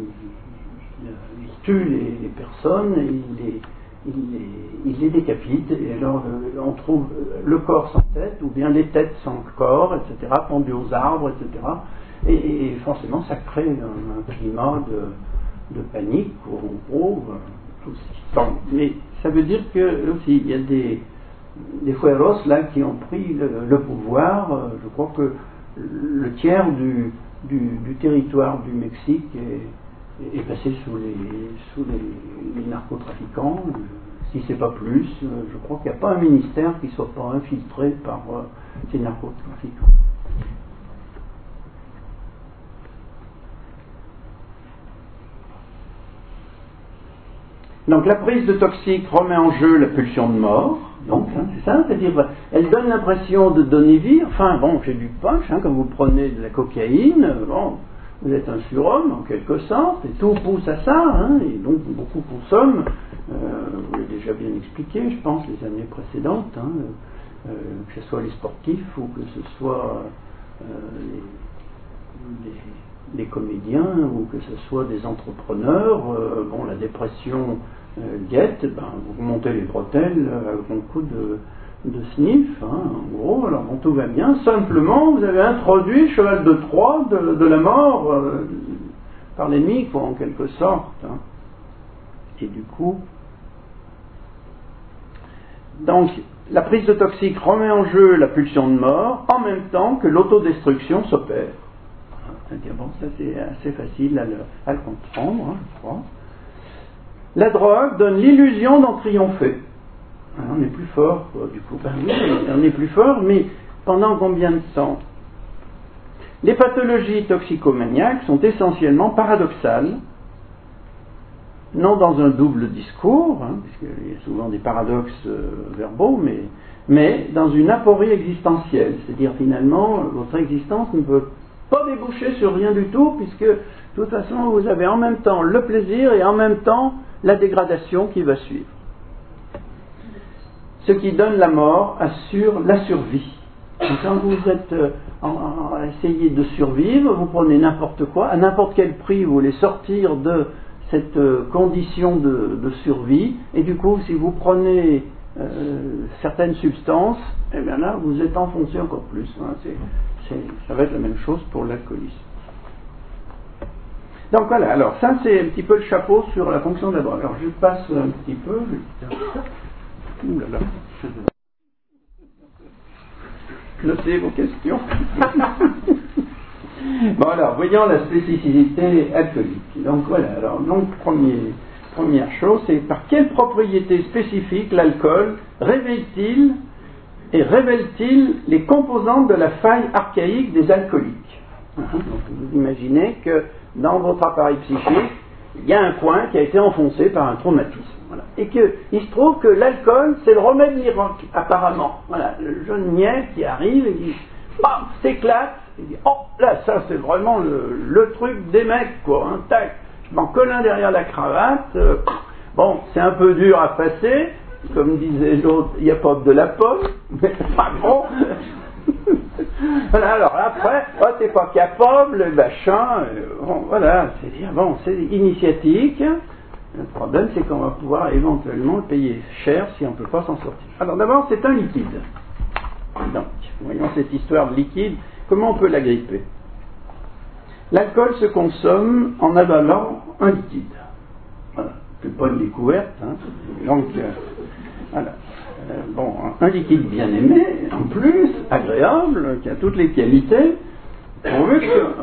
[SPEAKER 1] ils tuent les personnes, et il les décapite, et alors on trouve le corps sans tête, ou bien les têtes sans corps, etc., pendus aux arbres, etc. Et forcément, ça crée un climat de panique, où on trouve tout ce qui mais ça veut dire que aussi, il y a des fueros là qui ont pris le pouvoir. Je crois que le tiers du territoire du Mexique est passé sous les narcotrafiquants, si c'est pas plus. Je crois qu'il n'y a pas un ministère qui ne soit pas infiltré par ces narcotrafiquants. Donc la prise de toxiques remet en jeu la pulsion de mort. Donc c'est ça, c'est-à-dire elle donne l'impression de donner vie. Enfin j'ai du punch, quand vous prenez de la cocaïne, vous êtes un surhomme en quelque sorte, et tout pousse à ça, et donc beaucoup consomment. Vous l'avez déjà bien expliqué, je pense, les années précédentes, que ce soit les sportifs ou que ce soit des comédiens ou que ce soit des entrepreneurs, bon, la dépression guette, ben, vous montez les bretelles avec un coup de sniff, hein, en gros, alors bon, tout va bien, simplement vous avez introduit cheval de Troie de la mort par l'ennemi, quoi, en quelque sorte. Hein. Et du coup, donc, la prise de toxique remet en jeu la pulsion de mort en même temps que l'autodestruction s'opère. C'est-à-dire, bon, ça c'est assez facile à le comprendre, hein, je crois. La drogue donne l'illusion d'en triompher. Alors, on est plus fort, quoi, du coup. Ben oui, on est plus fort, mais pendant combien de temps? Les pathologies toxicomaniaques sont essentiellement paradoxales, non dans un double discours, hein, puisqu'il y a souvent des paradoxes verbaux, mais dans une aporie existentielle. C'est-à-dire, finalement, votre existence ne peut pas déboucher sur rien du tout, puisque, de toute façon, vous avez en même temps le plaisir et en même temps la dégradation qui va suivre. Ce qui donne la mort assure la survie. Donc, quand vous êtes à essayer de survivre, vous prenez n'importe quoi, à n'importe quel prix, vous voulez sortir de cette condition de survie, et du coup, si vous prenez certaines substances, eh bien là, vous êtes enfoncé encore plus. Hein, ça va être la même chose pour l'alcoolisme. Donc voilà, alors ça c'est un petit peu le chapeau sur la fonction de la drogue. Alors je passe un petit peu. Ouh là là. Notez vos questions. Bon alors, voyons la spécificité alcoolique. Donc voilà, alors donc première chose, c'est par quelle propriété spécifique l'alcool révèle-t-il les composantes de la faille archaïque des alcooliques. Donc vous imaginez que dans votre appareil psychique, il y a un coin qui a été enfoncé par un traumatisme. Voilà. Et qu'il se trouve que l'alcool, c'est le remède miracle, apparemment. Voilà, le jeune niais qui arrive et qui bam, s'éclate, et dit oh là, ça c'est vraiment le truc des mecs, quoi. Hein, tac, je m'en colle un derrière la cravate. Bon, c'est un peu dur à passer. Comme disait l'autre, il n'y a pas de la pomme, mais pas bon. Voilà, alors après, oh, t'es pas capable, le machin, bon, voilà, c'est-à-dire, bon, c'est initiatique. Le problème, c'est qu'on va pouvoir éventuellement le payer cher si on ne peut pas s'en sortir. Alors d'abord, c'est un liquide. Donc, voyons cette histoire de liquide, comment on peut l'agripper? L'alcool se consomme en avalant un liquide. Voilà, c'est pas une découverte, hein. Donc, voilà. Bon, un liquide bien aimé, en plus, agréable, qui a toutes les qualités, pourvu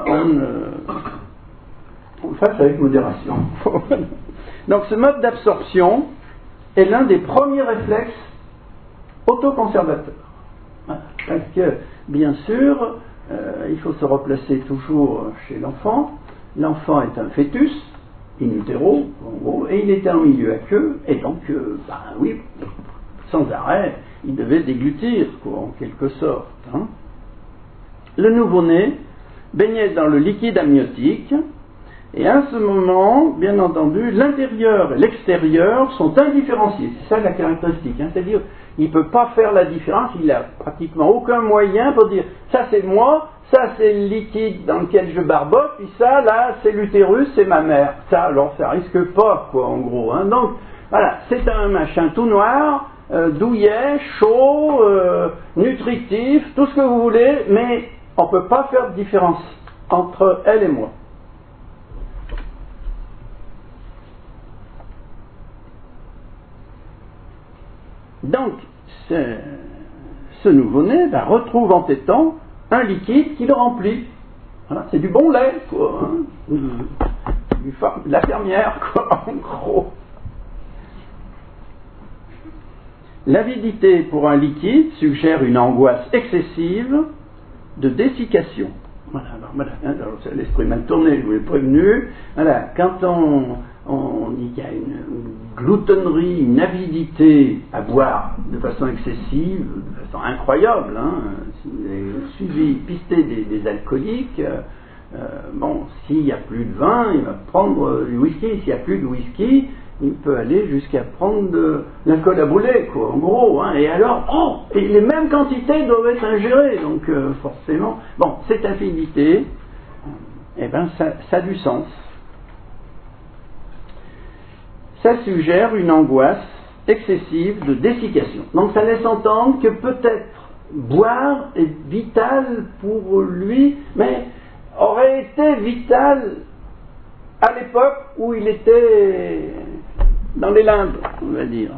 [SPEAKER 1] qu'on le fasse avec modération. Donc ce mode d'absorption est l'un des premiers réflexes autoconservateurs. Voilà. Parce que, bien sûr, il faut se replacer toujours chez l'enfant. L'enfant est un fœtus, in utero, en gros, et il était en milieu aqueux, et donc, oui, sans arrêt, il devait déglutir, quoi, en quelque sorte. Hein. Le nouveau-né baignait dans le liquide amniotique, et à ce moment, bien entendu, l'intérieur et l'extérieur sont indifférenciés. C'est ça la caractéristique. Hein. C'est-à-dire, il ne peut pas faire la différence, il n'a pratiquement aucun moyen pour dire, ça c'est moi, ça c'est le liquide dans lequel je barbote, puis ça, là, c'est l'utérus, c'est ma mère. Ça, alors, ça risque pas, quoi, en gros. Hein. Donc, voilà, c'est un machin tout noir, douillet, chaud, nutritif, tout ce que vous voulez, mais on ne peut pas faire de différence entre elle et moi. Donc, ce nouveau-né retrouve en tétant un liquide qui le remplit. Voilà, c'est du bon lait, quoi. Hein. De la fermière, quoi, en gros. L'avidité pour un liquide suggère une angoisse excessive de dessiccation. Voilà, alors l'esprit mal tourné, je vous l'ai prévenu. Voilà, quand on dit qu'il y a une gloutonnerie, une avidité à boire de façon excessive, de façon incroyable, hein, si vous avez pisté des alcooliques, bon, s'il n'y a plus de vin, il va prendre du whisky. S'il n'y a plus de whisky, il peut aller jusqu'à prendre de l'alcool à brûler, quoi, en gros. Hein, et alors, et les mêmes quantités doivent être ingérées, donc forcément. Bon, cette avidité eh bien ça a du sens. Ça suggère une angoisse excessive de dessiccation. Donc ça laisse entendre que peut-être boire est vital pour lui, mais aurait été vital à l'époque où il était dans les limbes, on va dire.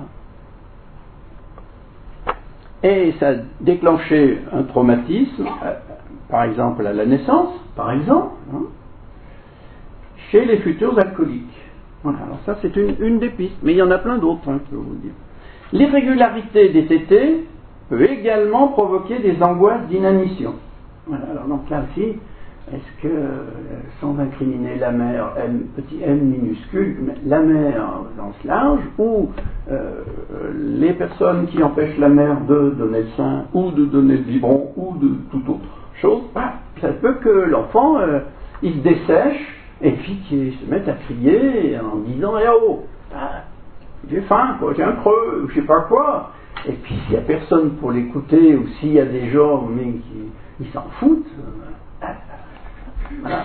[SPEAKER 1] Et ça déclenchait un traumatisme, par exemple à la naissance, par exemple, chez les futurs alcooliques. Voilà, alors ça c'est une des pistes, mais il y en a plein d'autres, je peux vous dire. L'irrégularité des tétés peut également provoquer des angoisses d'inanition. Voilà, alors donc là aussi, est-ce que, sans incriminer la mère, petit m minuscule, la mère au sens large, ou les personnes qui empêchent la mère de donner le sein, ou de donner le biberon, ou de toute autre chose, ça peut que l'enfant, il se dessèche, et puis qu'il se mette à crier en disant « Eh oh, j'ai faim, quoi, j'ai un creux, je sais pas quoi ». Et puis s'il n'y a personne pour l'écouter, ou s'il y a des gens mais qui s'en foutent, voilà.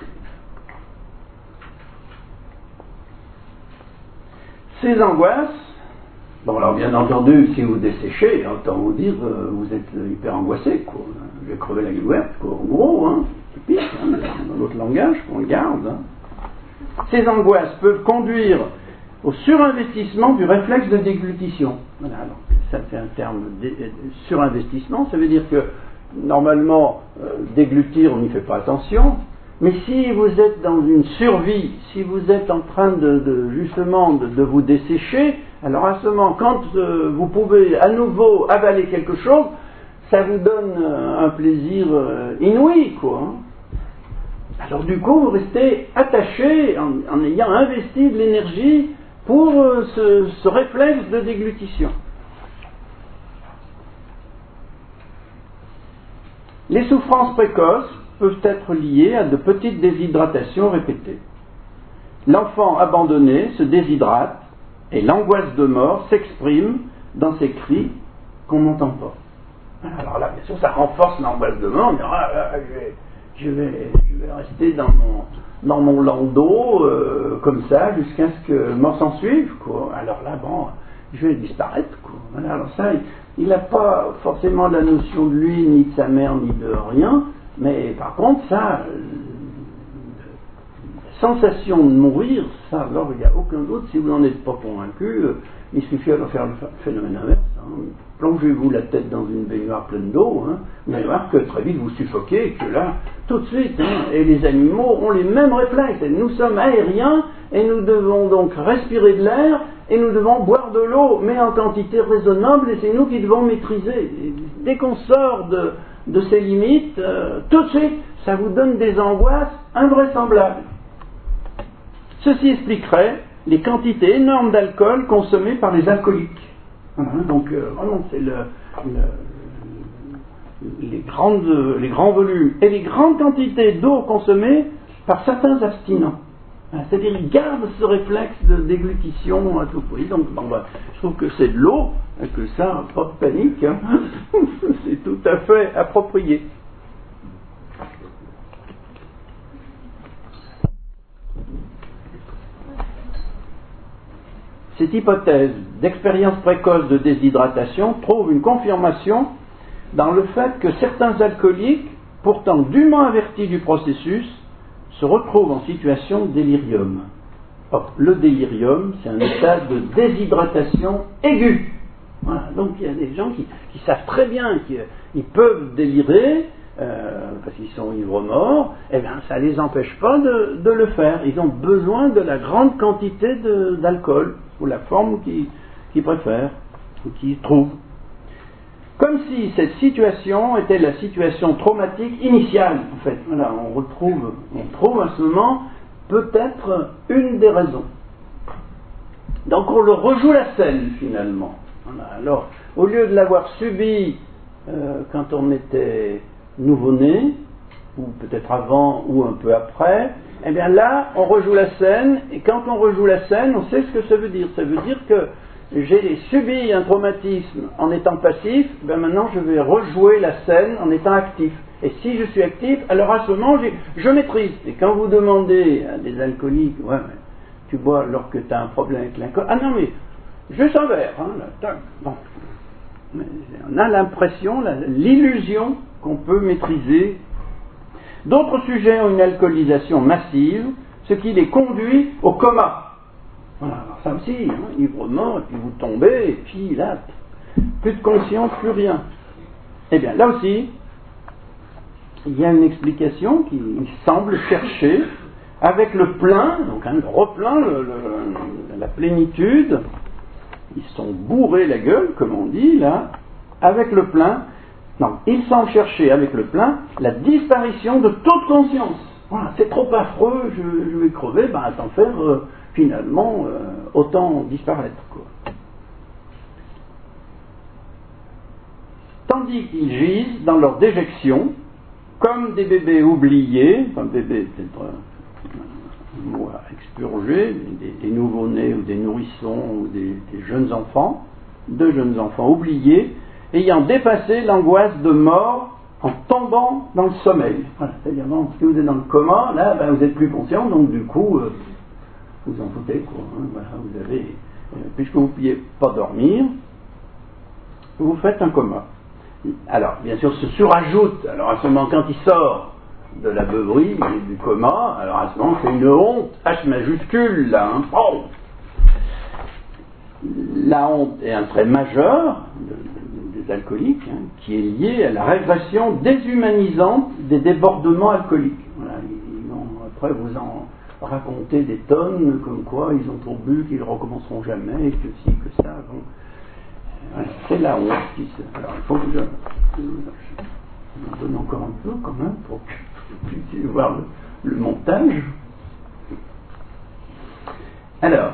[SPEAKER 1] Ces angoisses, bon alors bien entendu, si vous desséchez, autant vous dire, vous êtes hyper angoissé, quoi. Je vais crever la gueule ouverte, quoi, en gros, c'est pire, dans l'autre langage, qu'on le garde. Ces angoisses peuvent conduire au surinvestissement du réflexe de déglutition. Voilà, alors, ça c'est un terme de surinvestissement, ça veut dire que normalement, déglutir, on n'y fait pas attention, mais si vous êtes dans une survie, si vous êtes en train justement de vous dessécher, alors à ce moment, quand vous pouvez à nouveau avaler quelque chose, ça vous donne un plaisir inouï, quoi. Alors du coup, vous restez attaché en ayant investi de l'énergie pour ce réflexe de déglutition. Les souffrances précoces peuvent être liées à de petites déshydratations répétées. L'enfant abandonné se déshydrate et l'angoisse de mort s'exprime dans ses cris qu'on n'entend pas. Alors là, bien sûr, ça renforce l'angoisse de mort. Je vais rester dans mon landau comme ça jusqu'à ce que mort s'en suive, quoi. Alors là, bon, je vais disparaître, quoi. Voilà, alors ça, il n'a pas forcément la notion de lui, ni de sa mère, ni de rien, mais par contre, ça, la sensation de mourir, ça, alors il n'y a aucun doute, si vous n'en êtes pas convaincu, il suffit de faire le phénomène inverse. Plongez-vous la tête dans une baignoire pleine d'eau, vous allez voir que très vite vous suffoquez, et que là, tout de suite, et les animaux ont les mêmes réflexes. Et nous sommes aériens, et nous devons donc respirer de l'air, et nous devons boire de l'eau, mais en quantité raisonnable, et c'est nous qui devons maîtriser. Et dès qu'on sort de ces limites, tout de suite, ça vous donne des angoisses invraisemblables. Ceci expliquerait les quantités énormes d'alcool consommées par les alcooliques. Donc vraiment c'est les grands volumes et les grandes quantités d'eau consommées par certains abstinents. C'est-à-dire ils gardent ce réflexe de déglutition à tout prix. Donc je trouve que c'est de l'eau, et que ça, pas de panique, c'est tout à fait approprié. Cette hypothèse d'expérience précoce de déshydratation trouve une confirmation dans le fait que certains alcooliques, pourtant dûment avertis du processus, se retrouvent en situation de délirium. Or, le délirium, c'est un état de déshydratation aiguë. Voilà, donc il y a des gens qui savent très bien qu'ils peuvent délirer, parce qu'ils sont ivres-morts, et bien ça ne les empêche pas de le faire. Ils ont besoin de la grande quantité d'alcool, ou la forme qu'ils préfèrent, ou qu'ils trouvent. Comme si cette situation était la situation traumatique initiale, en fait. Voilà, on trouve à ce moment peut-être une des raisons. Donc on le rejoue la scène, finalement. Voilà, alors, au lieu de l'avoir subi quand on était nouveau-né, ou peut-être avant ou un peu après, eh bien là, on rejoue la scène, et quand on rejoue la scène, on sait ce que ça veut dire. Ça veut dire que j'ai subi un traumatisme en étant passif, ben maintenant je vais rejouer la scène en étant actif. Et si je suis actif, alors à ce moment, je maîtrise. Et quand vous demandez à des alcooliques, ouais, mais tu bois alors que tu as un problème avec l'alcool, ah non mais, juste un verre, hein, là, tac, bon. Mais on a l'impression, l'illusion qu'on peut maîtriser. D'autres sujets ont une alcoolisation massive, ce qui les conduit au coma. Voilà, alors ça aussi, hein, ivre-mort, et puis vous tombez, et puis là, plus de conscience, plus rien. Eh bien, là aussi, il y a une explication qui semble chercher, avec le plein, donc le replein, la plénitude, ils sont bourrés la gueule, comme on dit, là, avec le plein. Non, il semble chercher avec le plein la disparition de toute conscience. Voilà, c'est trop affreux, je vais crever, ben tant faire, finalement, autant disparaître, quoi. Tandis qu'ils gisent dans leur déjection, comme des bébés oubliés, enfin bébés peut-être un mot à expurger, des nouveau-nés ou des nourrissons ou des jeunes enfants, de jeunes enfants oubliés, ayant dépassé l'angoisse de mort en tombant dans le sommeil. Voilà, c'est-à-dire, bon, si vous êtes dans le coma, là, ben, vous n'êtes plus conscient, donc du coup, vous en foutez, quoi. Hein, voilà, vous avez, puisque vous ne pouviez pas dormir, vous faites un coma. Alors, bien sûr, se surajoute, alors à ce moment, quand il sort de la beuverie, du coma, alors à ce moment, c'est une honte, H majuscule, là, hein. Oh, la honte est un trait majeur des alcooliques, hein, qui est lié à la régression déshumanisante des débordements alcooliques. Voilà, ils vont après vous en raconter des tonnes, comme quoi ils ont trop bu, qu'ils ne recommenceront jamais, que ci, que ça. Bon. Voilà, c'est la honte qui se... Alors il faut que je m'en donne encore un peu quand même pour que vous puissiez voir le montage. Alors,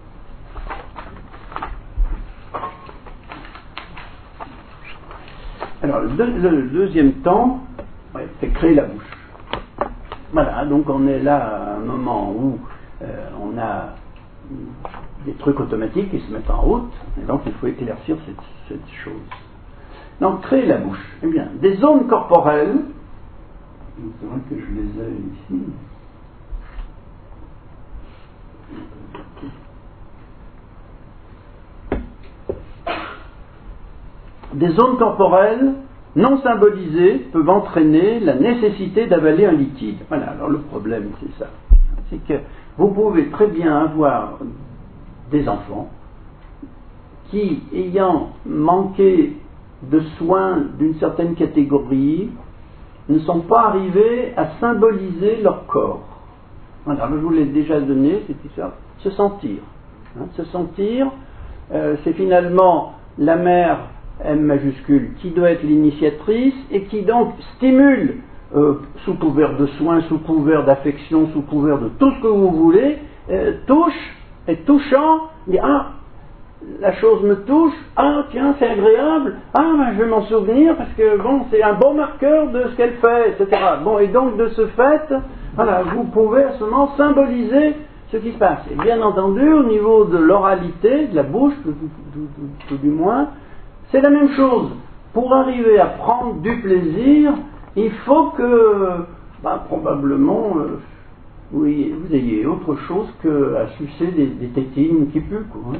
[SPEAKER 1] le deuxième temps, ouais, c'est créer la bouche. Voilà, donc on est là à un moment où on a des trucs automatiques qui se mettent en route, et donc il faut éclaircir cette chose. Donc créer la bouche. Eh bien, des zones corporelles, c'est vrai que je les ai ici. Des zones corporelles non symbolisées peuvent entraîner la nécessité d'avaler un liquide. Voilà, alors le problème c'est ça. C'est que vous pouvez très bien avoir des enfants qui, ayant manqué de soins d'une certaine catégorie, ne sont pas arrivés à symboliser leur corps. Voilà, je vous l'ai déjà donné, cette histoire. Se sentir. Hein, se sentir, c'est finalement la mère M majuscule qui doit être l'initiatrice et qui donc stimule sous couvert de soins, sous couvert d'affection, sous couvert de tout ce que vous voulez, touche et touchant, dit ah, la chose me touche, ah tiens c'est agréable, ah ben, je vais m'en souvenir parce que bon c'est un bon marqueur de ce qu'elle fait, etc. Bon et donc de ce fait, voilà, vous pouvez à ce moment symboliser ce qui se passe. Et bien entendu au niveau de l'oralité, de la bouche, tout du moins, c'est la même chose. Pour arriver à prendre du plaisir, il faut que, probablement, vous ayez autre chose qu'à sucer des tétines qui puent, quoi.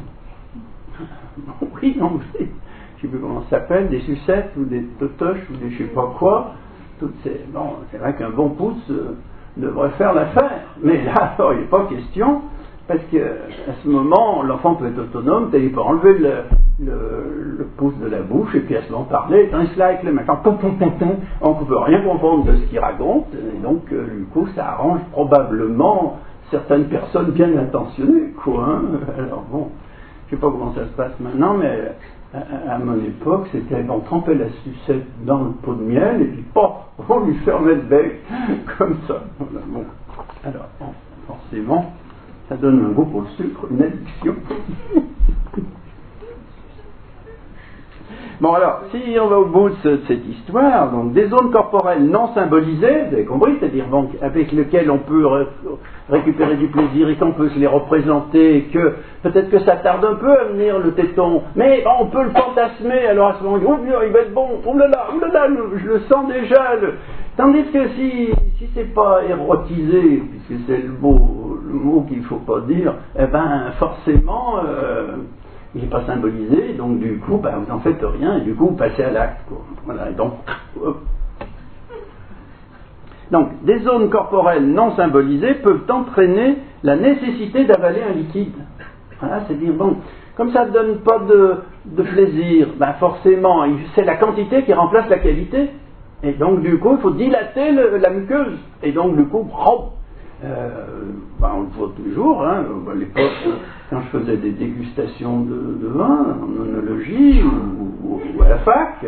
[SPEAKER 1] Oui, non, je ne sais plus comment ça s'appelle, des sucettes ou des totoches ou des je ne sais pas quoi. Bon, c'est vrai qu'un bon pouce devrait faire l'affaire. Mais là, alors, il n'est pas question, parce qu'à ce moment, l'enfant peut être autonome, il peut enlever le pouce de la bouche et puis à ce moment parler, il se là avec les mains, on ne peut rien comprendre de ce qu'il raconte, et donc du coup ça arrange probablement certaines personnes bien intentionnées, quoi. Hein. Alors bon, je ne sais pas comment ça se passe maintenant, mais à mon époque, c'était on trempait la sucette dans le pot de miel et puis pof, on lui fermait le bec comme ça. Voilà, bon. Alors, bon, forcément, ça donne un goût pour le sucre, une addiction. Bon alors, si on va au bout de cette histoire, donc des zones corporelles non symbolisées, vous avez compris, c'est-à-dire bon, avec lesquelles on peut récupérer du plaisir et qu'on peut se les représenter, et que peut-être que ça tarde un peu à venir le téton, mais bon, on peut le fantasmer, alors à ce moment, oh, il va être bon, oh là là, je le sens déjà. Tandis que si c'est pas érotisé, puisque c'est le mot qu'il faut pas dire, eh ben forcément il n'est pas symbolisé, donc du coup vous n'en faites rien, et du coup vous passez à l'acte. Voilà, et donc des zones corporelles non symbolisées peuvent entraîner la nécessité d'avaler un liquide. Voilà, c'est-à-dire bon, comme ça ne donne pas de plaisir, forcément c'est la quantité qui remplace la qualité. Et donc du coup, il faut dilater la muqueuse. Et donc du coup, on le voit toujours. Hein, à l'époque, quand je faisais des dégustations de vin, en oenologie ou à la fac,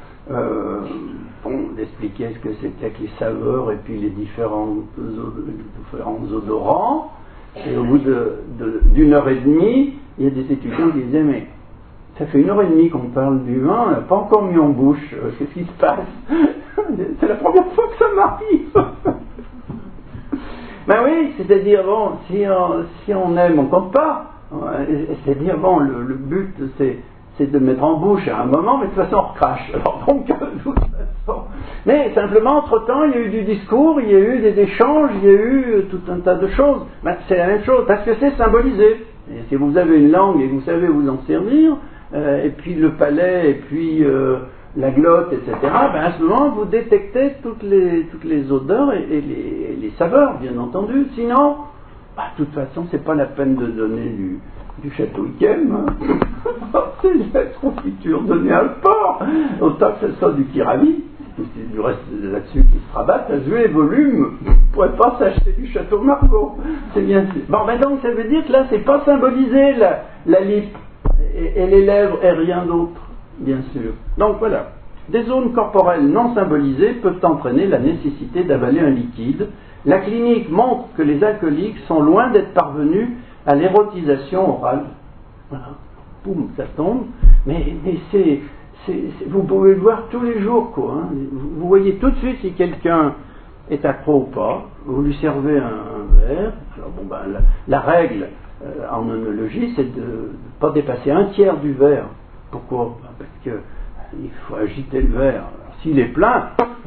[SPEAKER 1] on expliquait ce que c'était que les saveurs et puis les différents odorants. Et au bout d'une heure et demie, il y a des étudiants qui disaient, mais ça fait 1h30 qu'on parle du vin, on n'a pas encore mis en bouche, qu'est-ce qui se passe? C'est la première fois que ça m'arrive. Ben oui, c'est-à-dire, bon, si on aime, on compte pas. C'est-à-dire, bon, le but, c'est de mettre en bouche à un moment, mais de toute façon, on recrache. Alors, donc, de toute façon. Mais simplement, entre-temps, il y a eu du discours, il y a eu des échanges, il y a eu tout un tas de choses. Ben, c'est la même chose, parce que c'est symbolisé. Et si vous avez une langue et que vous savez vous en servir, et puis le palais, et puis la glotte, etc., à ce moment, vous détectez toutes les odeurs et les saveurs, bien entendu. Sinon, de toute façon, c'est pas la peine de donner du château Yquem. C'est de la confiture donnée à le porc. Autant que ce soit du kirami. C'est du reste là-dessus qui se rabattent, à jouer les volumes, vous ne pourrez pas s'acheter du château Margaux. C'est bien sûr. Bon, donc ça veut dire que là, c'est pas symbolisé la lippe et les lèvres et rien d'autre, bien sûr. Donc voilà. Des zones corporelles non symbolisées peuvent entraîner la nécessité d'avaler un liquide. La clinique montre que les alcooliques sont loin d'être parvenus à l'érotisation orale. Voilà. Boum, ça tombe. Mais vous pouvez le voir tous les jours, quoi. Hein. Vous voyez tout de suite si quelqu'un est accro ou pas. Vous lui servez un verre. Alors la règle en oenologie, c'est de ne pas dépasser un tiers du verre. Pourquoi? Parce que il faut agiter le verre. Alors, s'il est plein,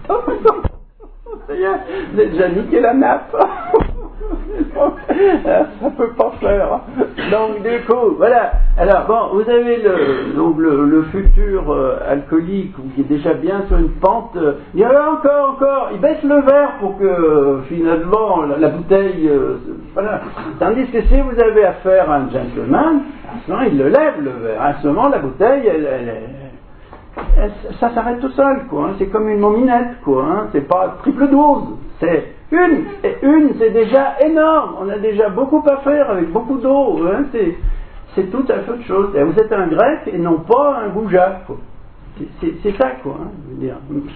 [SPEAKER 1] ça y est, vous avez déjà niqué la nappe. Ça peut pas faire. Donc du coup, voilà. Alors bon, vous avez le futur alcoolique qui est déjà bien sur une pente. Il y a encore. Il baisse le verre pour que finalement la bouteille. Voilà. Tandis que si vous avez affaire à un gentleman, à ce moment il le lève le verre. À ce moment la bouteille, ça s'arrête tout seul, quoi. Hein. C'est comme une mominette, quoi. Hein. C'est pas triple dose. C'est une, et une, c'est déjà énorme. On a déjà beaucoup à faire avec beaucoup d'eau. Hein. C'est tout à fait autre chose. Et vous êtes un grec et non pas un goujat, quoi. C'est ça, quoi. Hein, je veux dire.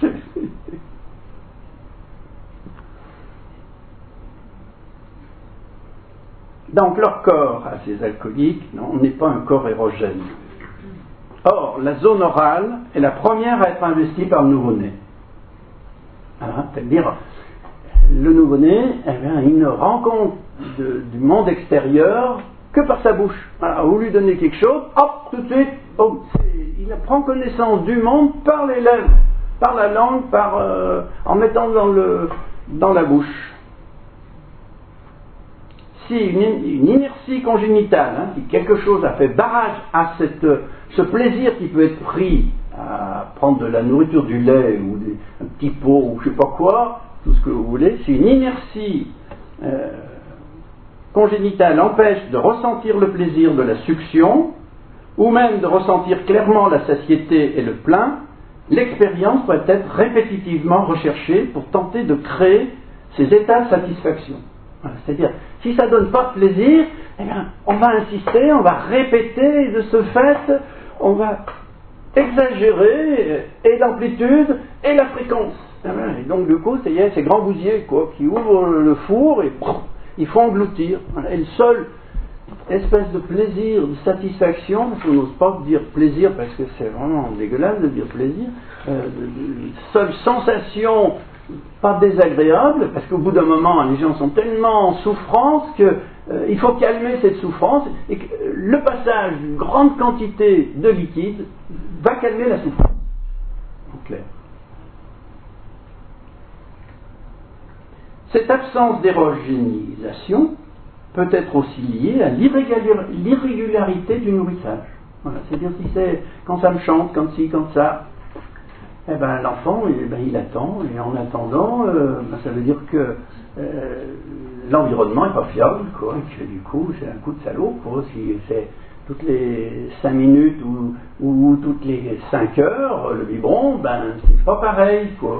[SPEAKER 1] Donc leur corps, à ces alcooliques, on n'est pas un corps érogène. Or, la zone orale est la première à être investie par le nouveau-né. C'est-à-dire, le nouveau-né, il ne rend compte du monde extérieur que par sa bouche. Alors, vous lui donnez quelque chose, hop, tout de suite, il prend connaissance du monde par les lèvres, par la langue, en mettant dans la bouche. Si une inertie congénitale, si quelque chose a fait barrage à ce plaisir qui peut être pris à prendre de la nourriture, du lait ou un petit pot ou je ne sais pas quoi, tout ce que vous voulez, si une inertie congénitale empêche de ressentir le plaisir de la succion ou même de ressentir clairement la satiété et le plein, l'expérience doit être répétitivement recherchée pour tenter de créer ces états de satisfaction. Voilà, c'est-à-dire, si ça ne donne pas de plaisir, on va insister, on va répéter, et de ce fait, on va exagérer et l'amplitude et la fréquence. Et donc, du coup, c'est grand gousier, quoi, qui ouvre le four et il faut engloutir. Et le seul espèce de plaisir, de satisfaction, parce qu'on n'ose pas dire plaisir parce que c'est vraiment dégueulasse de dire plaisir, seule sensation pas désagréable, parce qu'au bout d'un moment les gens sont tellement en souffrance qu'il faut calmer cette souffrance, et que le passage d'une grande quantité de liquide va calmer la souffrance, en clair. Cette absence d'érogénisation peut être aussi liée à l'irrégularité du nourrissage. Voilà, c'est-à-dire si c'est quand ça me chante, quand ci, quand ça, eh ben, l'enfant il attend, et en attendant, ça veut dire que l'environnement n'est pas fiable, quoi, et que du coup c'est un coup de salaud, quoi, si c'est toutes les 5 minutes ou toutes les 5 heures, le biberon, c'est pas pareil, quoi.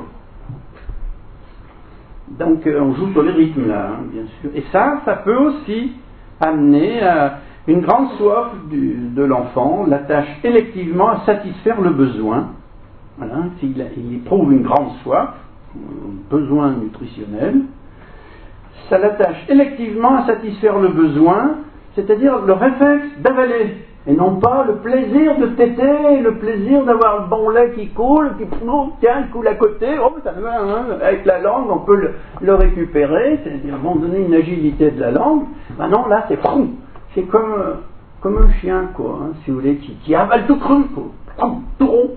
[SPEAKER 1] Donc on joue sur les rythmes là, hein, bien sûr. Et ça peut aussi amener à une grande soif de l'enfant, l'attache électivement à satisfaire le besoin. Voilà, s'il éprouve une grande soif, un besoin nutritionnel, ça l'attache électivement à satisfaire le besoin, c'est-à-dire le réflexe d'avaler. Et non pas le plaisir de téter, le plaisir d'avoir le bon lait qui coule, il coule à côté, ça va, hein, avec la langue on peut le récupérer, c'est-à-dire donner une agilité de la langue. Non, là c'est fou, c'est comme un chien, quoi, hein, si vous voulez, qui avale tout cru, quoi, tout rond.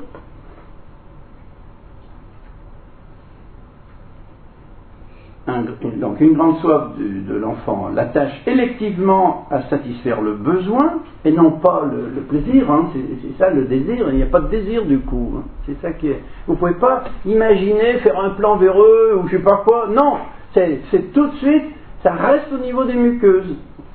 [SPEAKER 1] Donc une grande soif de l'enfant l'attache électivement à satisfaire le besoin et non pas le plaisir, hein, c'est ça le désir, il n'y a pas de désir du coup, hein, c'est ça qui est. Vous ne pouvez pas imaginer faire un plan véreux ou je ne sais pas quoi, non, c'est tout de suite, ça reste au niveau des muqueuses.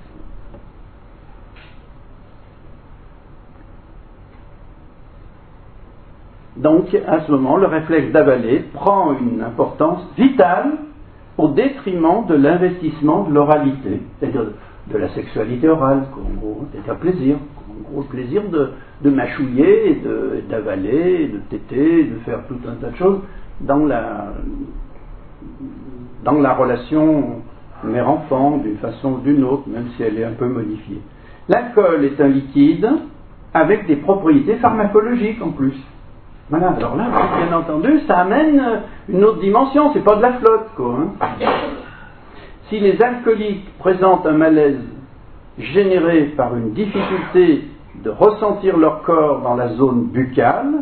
[SPEAKER 1] Donc à ce moment le réflexe d'avaler prend une importance vitale au détriment de l'investissement de l'oralité, c'est-à-dire de la sexualité orale, en gros, c'est un plaisir, en gros, le plaisir de mâchouiller, et d'avaler, et de téter, de faire tout un tas de choses dans la relation mère-enfant, d'une façon ou d'une autre, même si elle est un peu modifiée. L'alcool est un liquide avec des propriétés pharmacologiques en plus. Voilà, alors là, bien entendu, ça amène une autre dimension, c'est pas de la flotte, quoi. Hein. Si les alcooliques présentent un malaise généré par une difficulté de ressentir leur corps dans la zone buccale,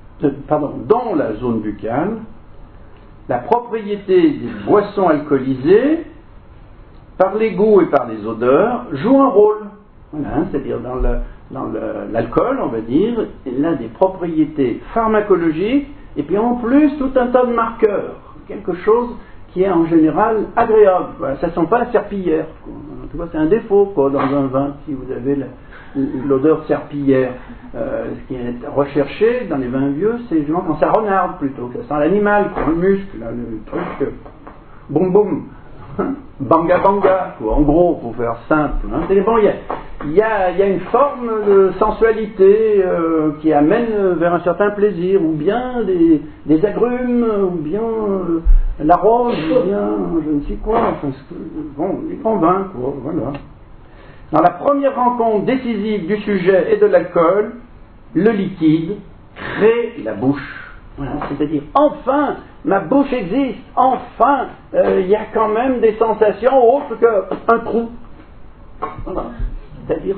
[SPEAKER 1] la propriété des boissons alcoolisées, par les goûts et par les odeurs, joue un rôle. Voilà, hein, c'est-à-dire dans l'alcool, on va dire, il a des propriétés pharmacologiques, et puis en plus tout un tas de marqueurs, quelque chose qui est en général agréable. Voilà, ça ne sent pas la serpillière, quoi. En tout cas, c'est un défaut, quoi, dans un vin, si vous avez l'odeur de serpillière. Ce qui est recherché dans les vins vieux, c'est justement quand ça renarde plutôt, que ça sent l'animal, quoi, le muscle, là, le truc, boum boum. Banga banga, quoi, en gros, pour faire simple. Hein. C'est bon, il y a une forme de sensualité qui amène vers un certain plaisir, ou bien des agrumes, ou bien la rose, ou bien je ne sais quoi. Les grands vins, quoi, voilà. Dans la première rencontre décisive du sujet et de l'alcool, le liquide crée la bouche. Voilà, c'est-à-dire, enfin, ma bouche existe, enfin, il y a quand même des sensations autres qu'un trou. Voilà. C'est-à-dire,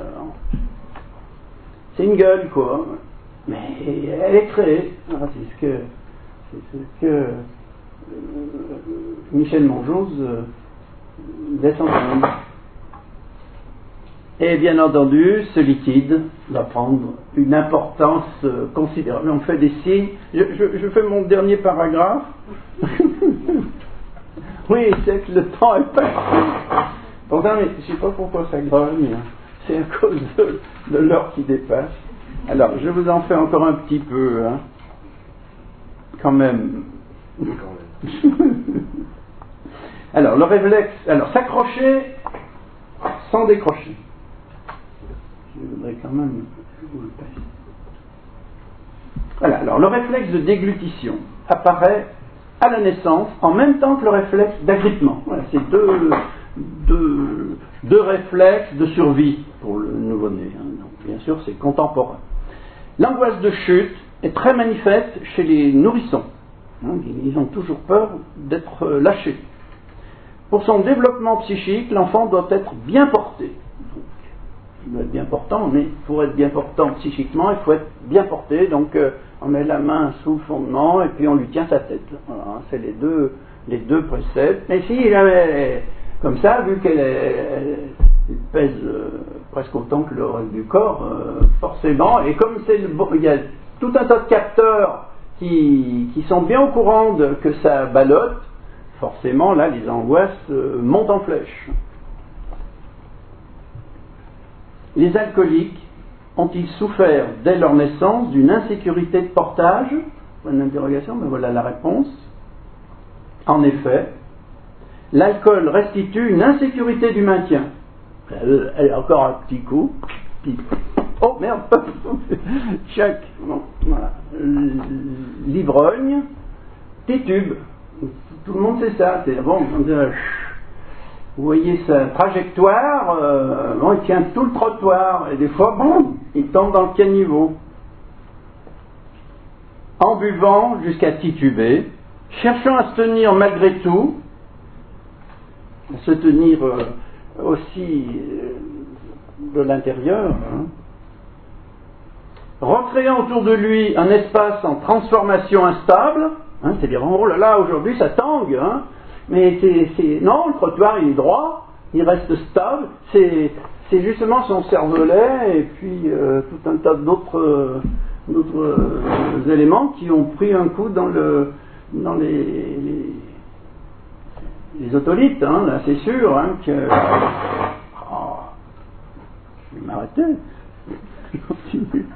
[SPEAKER 1] c'est une gueule, quoi. Mais elle est créée. Voilà, c'est ce que Michel Monjose laisse entendre. Et bien entendu, ce liquide va prendre une importance considérable. On fait des signes. Je fais mon dernier paragraphe. Oui, c'est que le temps est passé. Pourtant, mais je ne sais pas pourquoi ça grogne. C'est à cause de l'heure qui dépasse. Alors, je vous en fais encore un petit peu. Hein. Quand même. Alors, le réflexe. Alors, s'accrocher sans décrocher. Je voudrais quand même vous le passer. Voilà, alors le réflexe de déglutition apparaît à la naissance en même temps que le réflexe d'agrippement. Voilà, c'est de réflexes de survie pour le nouveau-né. Donc, bien sûr, c'est contemporain. L'angoisse de chute est très manifeste chez les nourrissons. Ils ont toujours peur d'être lâchés. Pour son développement psychique, l'enfant doit être bien porté. Il doit être bien portant, mais pour être bien portant psychiquement, il faut être bien porté. Donc, on met la main sous le fondement et puis on lui tient sa tête. Voilà, c'est les deux préceptes. Mais s'il avait comme ça, vu qu'elle pèse presque autant que le reste du corps, forcément, et comme il y a tout un tas de capteurs qui sont bien au courant que ça ballotte, forcément, là, les angoisses montent en flèche. Les alcooliques ont-ils souffert dès leur naissance d'une insécurité de portage? Point d'interrogation, mais voilà la réponse. En effet, l'alcool restitue une insécurité du maintien. Elle a encore un petit coup, puis oh merde, chaque, bon, voilà. L'ivrogne titube. Tout le monde sait ça. C'est bon, vous voyez sa trajectoire, bon, il tient tout le trottoir, et des fois, bon, il tombe dans le caniveau. En buvant jusqu'à tituber, cherchant à se tenir malgré tout, à se tenir aussi de l'intérieur, recréant autour de lui un espace en transformation instable, c'est-à-dire, oh là là, aujourd'hui ça tangue, mais non, le trottoir il est droit, il reste stable, c'est justement son cervelet et puis tout un tas d'autres éléments qui ont pris un coup dans les otolithes, là c'est sûr que... Oh, je vais m'arrêter, je continue.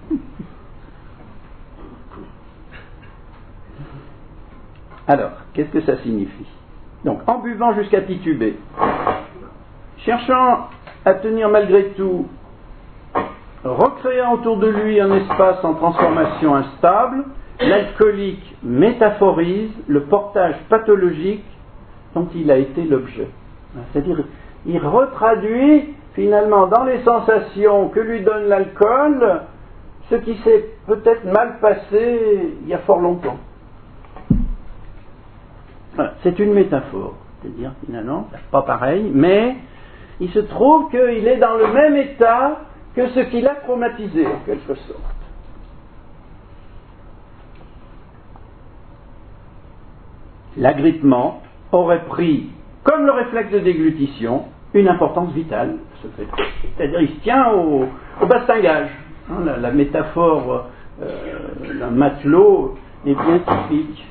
[SPEAKER 1] Alors, qu'est-ce que ça signifie? Donc, en buvant jusqu'à tituber, cherchant à tenir malgré tout, recréant autour de lui un espace en transformation instable, l'alcoolique métaphorise le portage pathologique dont il a été l'objet. C'est-à-dire, il retraduit finalement dans les sensations que lui donne l'alcool ce qui s'est peut-être mal passé il y a fort longtemps. C'est une métaphore, c'est-à-dire finalement, c'est pas pareil, mais il se trouve qu'il est dans le même état que ce qu'il a traumatisé, en quelque sorte. L'agrippement aurait pris, comme le réflexe de déglutition, une importance vitale, ce fait. C'est-à-dire, il se tient au bastingage. La métaphore d'un matelot est bien typique.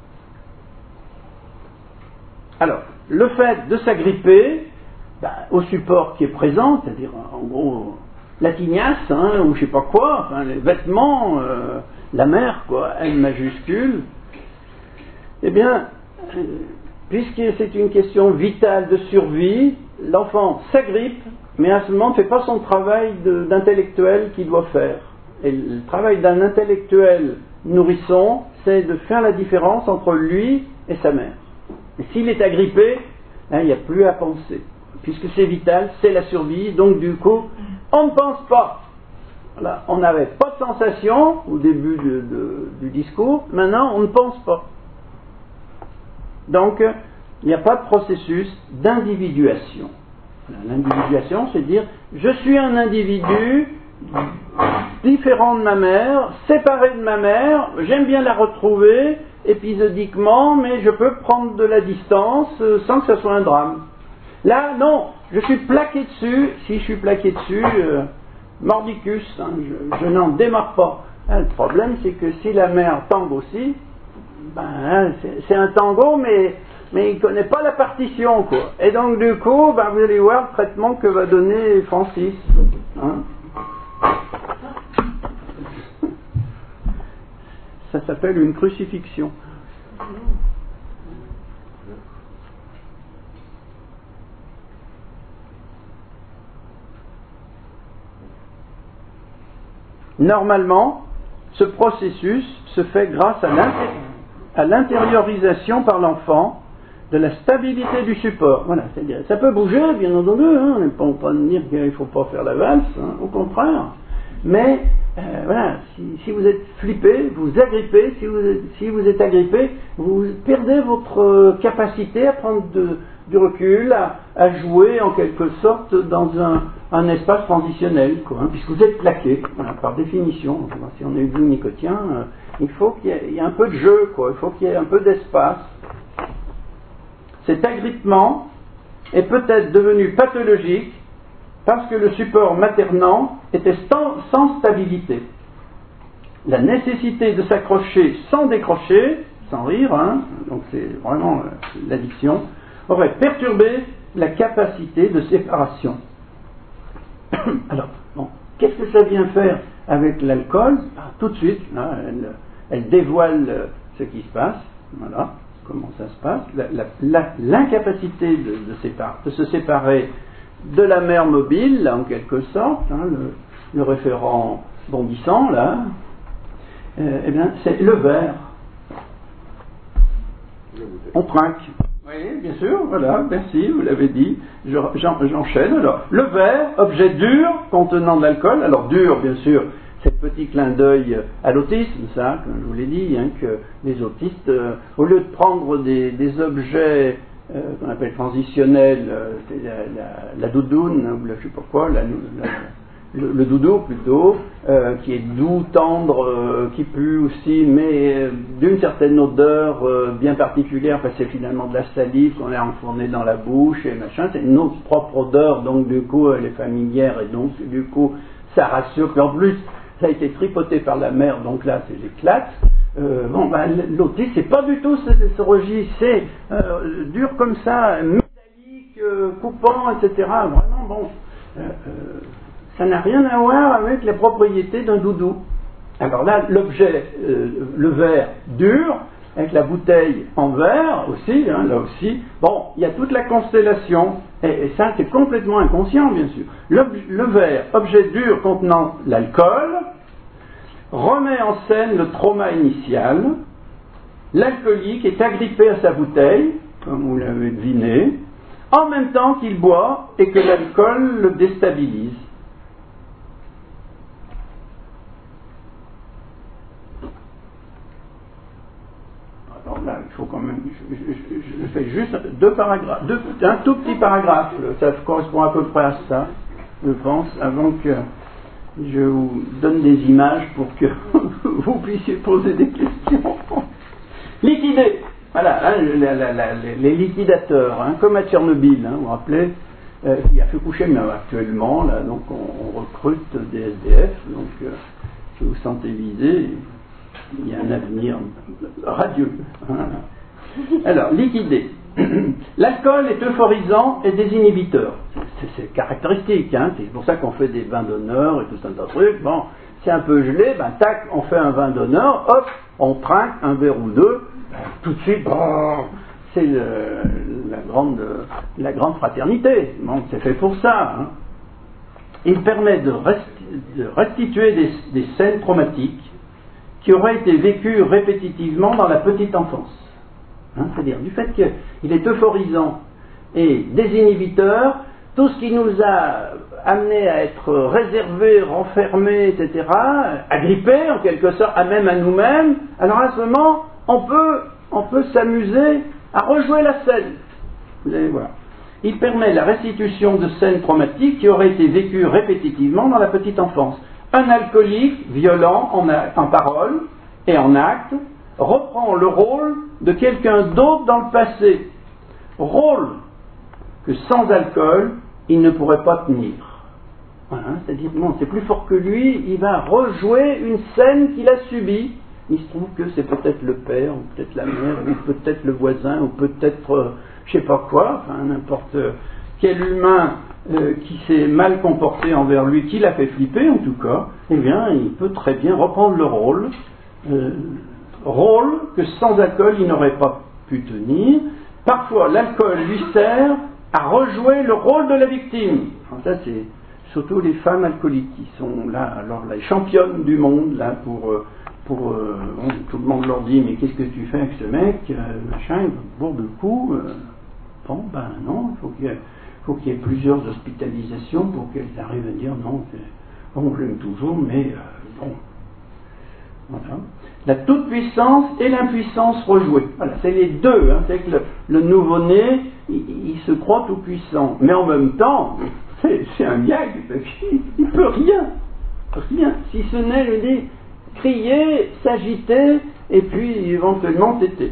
[SPEAKER 1] Alors, le fait de s'agripper au support qui est présent, c'est-à-dire en gros la tignasse, ou je sais pas quoi, les vêtements, la mer, quoi, M majuscule, eh bien, puisque c'est une question vitale de survie, l'enfant s'agrippe, mais à ce moment ne fait pas son travail d'intellectuel qu'il doit faire. Et le travail d'un intellectuel nourrisson, c'est de faire la différence entre lui et sa mère. Et s'il est agrippé, il n'y a plus à penser. Puisque c'est vital, c'est la survie, donc du coup, on ne pense pas. Voilà, on n'avait pas de sensation au début du discours, maintenant on ne pense pas. Donc, il n'y a pas de processus d'individuation. L'individuation, c'est dire, je suis un individu différent de ma mère, séparé de ma mère, j'aime bien la retrouver épisodiquement, mais je peux prendre de la distance sans que ce soit un drame. Là, non, je suis plaqué dessus, si je suis plaqué dessus, mordicus, je n'en démarre pas. Le problème, c'est que si la mère tangue aussi, c'est un tango, mais il ne connaît pas la partition, quoi. Et donc, du coup, vous allez voir le traitement que va donner Francis. Ça s'appelle une crucifixion. Normalement, ce processus se fait grâce à l'intériorisation par l'enfant de la stabilité du support. Voilà, c'est-à-dire, ça peut bouger, bien entendu, hein, on n'est pas en train de dire qu'il ne faut pas faire la valse, hein, au contraire. Mais voilà, si vous êtes flippé, vous agrippez, si vous êtes agrippé, vous perdez votre capacité à prendre du recul, à jouer en quelque sorte dans un espace transitionnel, quoi, hein, puisque vous êtes plaqué, voilà, par définition. Si on est nicotien, il faut qu'il y ait un peu de jeu, quoi, il faut qu'il y ait un peu d'espace. Cet agrippement est peut-être devenu pathologique parce que le support maternant était sans stabilité. La nécessité de s'accrocher sans décrocher, sans rire, hein, donc c'est vraiment l'addiction, aurait perturbé la capacité de séparation. Alors, bon, qu'est-ce que ça vient faire avec l'alcool? Tout de suite, là, elle dévoile ce qui se passe, voilà. Comment ça se passe, l'incapacité de se séparer de la mère mobile, là, en quelque sorte, hein, le référent bondissant, là, eh bien, c'est le verre. On trinque. Oui, bien sûr, voilà, merci, vous l'avez dit, j'enchaîne. Alors, le verre, objet dur contenant de l'alcool, alors dur, bien sûr, c'est le petit clin d'œil à l'autisme, ça, comme je vous l'ai dit, hein, que les autistes, au lieu de prendre des objets qu'on appelle transitionnels, c'est la doudoune, ou je ne sais pas quoi, le doudou plutôt, qui est doux, tendre, qui pue aussi, mais d'une certaine odeur bien particulière, parce que c'est finalement de la salive qu'on a enfournée dans la bouche et machin, c'est notre propre odeur, donc du coup elle est familière et donc du coup ça rassure, puis en plus ça a été tripoté par la mère, donc là c'est l'éclate. L'autisme c'est pas du tout ce registre, c'est dur comme ça, métallique, coupant, etc. Vraiment bon. Ça n'a rien à voir avec les propriétés d'un doudou. Alors là, l'objet, le verre dur, avec la bouteille en verre aussi, hein, là aussi, bon, il y a toute la constellation, et ça c'est complètement inconscient bien sûr. Le verre, objet dur contenant l'alcool, remet en scène le trauma initial. L'alcoolique est agrippé à sa bouteille, comme vous l'avez deviné, en même temps qu'il boit et que l'alcool le déstabilise. Alors là, il faut quand même, je fais juste deux paragraphes, un tout petit paragraphe, ça correspond à peu près à ça, je pense, avant que je vous donne des images pour que vous puissiez poser des questions. Liquider, voilà, hein, les liquidateurs, hein, comme à Tchernobyl, hein, vous vous rappelez, il a fait coucher, mais actuellement, là, donc on recrute des SDF, donc si vous sentez visé, il y a un avenir radieux. Hein. Alors, liquider. L'alcool est euphorisant et désinhibiteur. C'est caractéristique, hein. C'est pour ça qu'on fait des vins d'honneur et tout ça, un truc. Bon, c'est un peu gelé, ben tac, on fait un vin d'honneur, hop, on trinque un verre ou deux, ben, tout de suite, c'est la grande fraternité. Bon, c'est fait pour ça. Hein. Il permet de restituer des scènes traumatiques qui auraient été vécues répétitivement dans la petite enfance. Hein, c'est-à-dire du fait qu'il est euphorisant et désinhibiteur, tout ce qui nous a amené à être réservés, renfermés, etc., agrippés en quelque sorte, même à nous-mêmes, alors à ce moment, on peut s'amuser à rejouer la scène. Vous allez voir. Il permet la restitution de scènes traumatiques qui auraient été vécues répétitivement dans la petite enfance. Un alcoolique violent en parole et en acte reprend le rôle de quelqu'un d'autre dans le passé. Rôle que sans alcool, il ne pourrait pas tenir. Voilà, c'est-à-dire, non, c'est plus fort que lui, il va rejouer une scène qu'il a subie. Il se trouve que c'est peut-être le père, ou peut-être la mère, ou peut-être le voisin, ou peut-être je sais pas quoi, enfin n'importe quel humain qui s'est mal comporté envers lui, qui l'a fait flipper en tout cas, eh bien il peut très bien reprendre le rôle que sans alcool il n'aurait pas pu tenir. Parfois l'alcool lui sert à rejouer le rôle de la victime. Alors ça c'est surtout les femmes alcooliques qui sont là, alors les championnes du monde, là, bon, tout le monde leur dit, mais qu'est-ce que tu fais avec ce mec, machin, il va boire de coups, bon, ben non, il faut qu'il y ait plusieurs hospitalisations pour qu'elles arrivent à dire non, bon, je l'aime toujours, mais bon, voilà. La toute-puissance et l'impuissance rejouée. Voilà, c'est les deux. Hein, c'est que le nouveau-né, il se croit tout-puissant. Mais en même temps, c'est un gag. Il ne peut rien. Si ce n'est, je dis, crier, s'agiter, et puis éventuellement téter.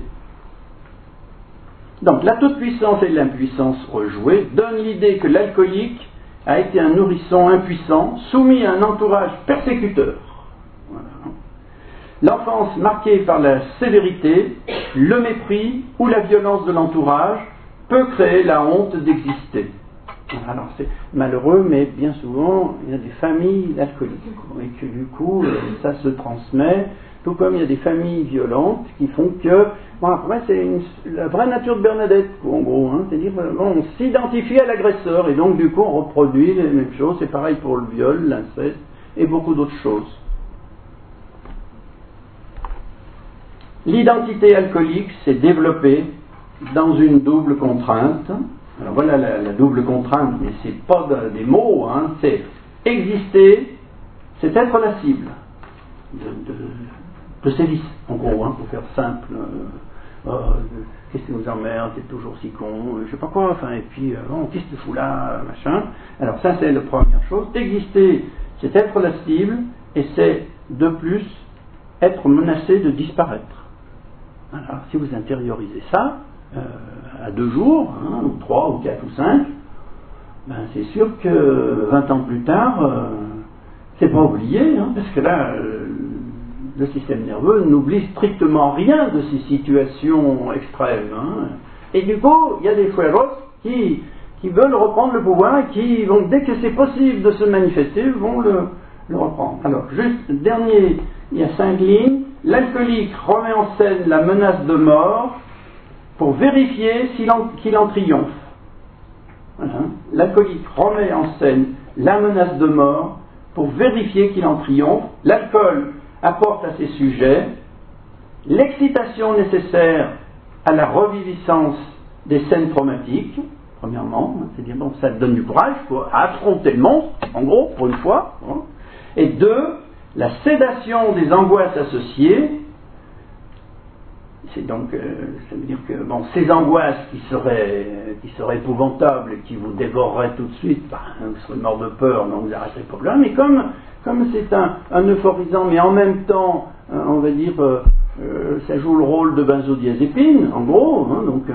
[SPEAKER 1] Donc, la toute-puissance et l'impuissance rejouée donnent l'idée que l'alcoolique a été un nourrisson impuissant, soumis à un entourage persécuteur. Voilà. L'enfance marquée par la sévérité, le mépris ou la violence de l'entourage peut créer la honte d'exister. Alors c'est malheureux, mais bien souvent, il y a des familles d'alcooliques, et que du coup, ça se transmet, tout comme il y a des familles violentes qui font que, bon, après c'est la vraie nature de Bernadette, en gros, hein, c'est-à-dire bon, on s'identifie à l'agresseur, et donc du coup on reproduit les mêmes choses, c'est pareil pour le viol, l'inceste, et beaucoup d'autres choses. L'identité alcoolique s'est développée dans une double contrainte. Alors voilà la double contrainte, mais c'est pas des mots, hein, c'est exister, c'est être la cible de ces vices, en gros, hein, pour faire simple. Qu'est-ce qui nous emmerde, c'est toujours si con, je sais pas quoi, enfin, et puis, qu'est-ce que tu fous là, machin. Alors ça, c'est la première chose. Exister, c'est être la cible, et c'est, de plus, être menacé de disparaître. Alors, si vous intériorisez ça, à 2 jours, hein, ou 3, ou 4, ou 5, ben c'est sûr que 20 ans plus tard, c'est pas oublié, hein, parce que là, le système nerveux n'oublie strictement rien de ces situations extrêmes. Hein. Et du coup, il y a des fueros qui veulent reprendre le pouvoir et qui vont, dès que c'est possible de se manifester, vont le reprendre. Alors, juste, dernier, il y a 5 lignes. L'alcoolique remet en scène la menace de mort pour vérifier qu'il en triomphe. Voilà. L'alcoolique remet en scène la menace de mort pour vérifier qu'il en triomphe. L'alcool apporte à ses sujets l'excitation nécessaire à la reviviscence des scènes traumatiques, premièrement, c'est-à-dire bon, ça te donne du courage pour affronter le monstre, en gros, pour une fois. Hein. Et 2, la sédation des angoisses associées, c'est donc, ça veut dire que bon, ces angoisses qui seraient épouvantables et qui vous dévoreraient tout de suite, vous serez mort de peur, donc vous arrêterez pas là, mais comme c'est un euphorisant, mais en même temps, on va dire, ça joue le rôle de benzodiazépine, en gros, hein, donc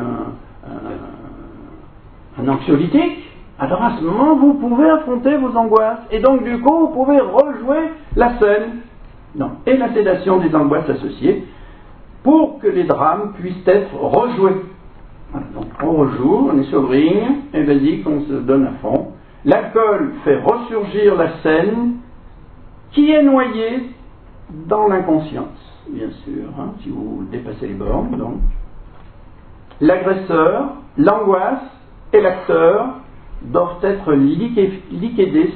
[SPEAKER 1] un anxiolytique. Alors à ce moment, vous pouvez affronter vos angoisses. Et donc du coup, vous pouvez rejouer la scène. Non. Et la sédation des angoisses associées pour que les drames puissent être rejoués. Voilà, donc on rejoue, on est sur le ring, et vas-y qu'on se donne à fond. L'alcool fait ressurgir la scène qui est noyée dans l'inconscience, bien sûr, hein, si vous dépassez les bornes. Donc. L'agresseur, l'angoisse et l'acteur doivent être liquidés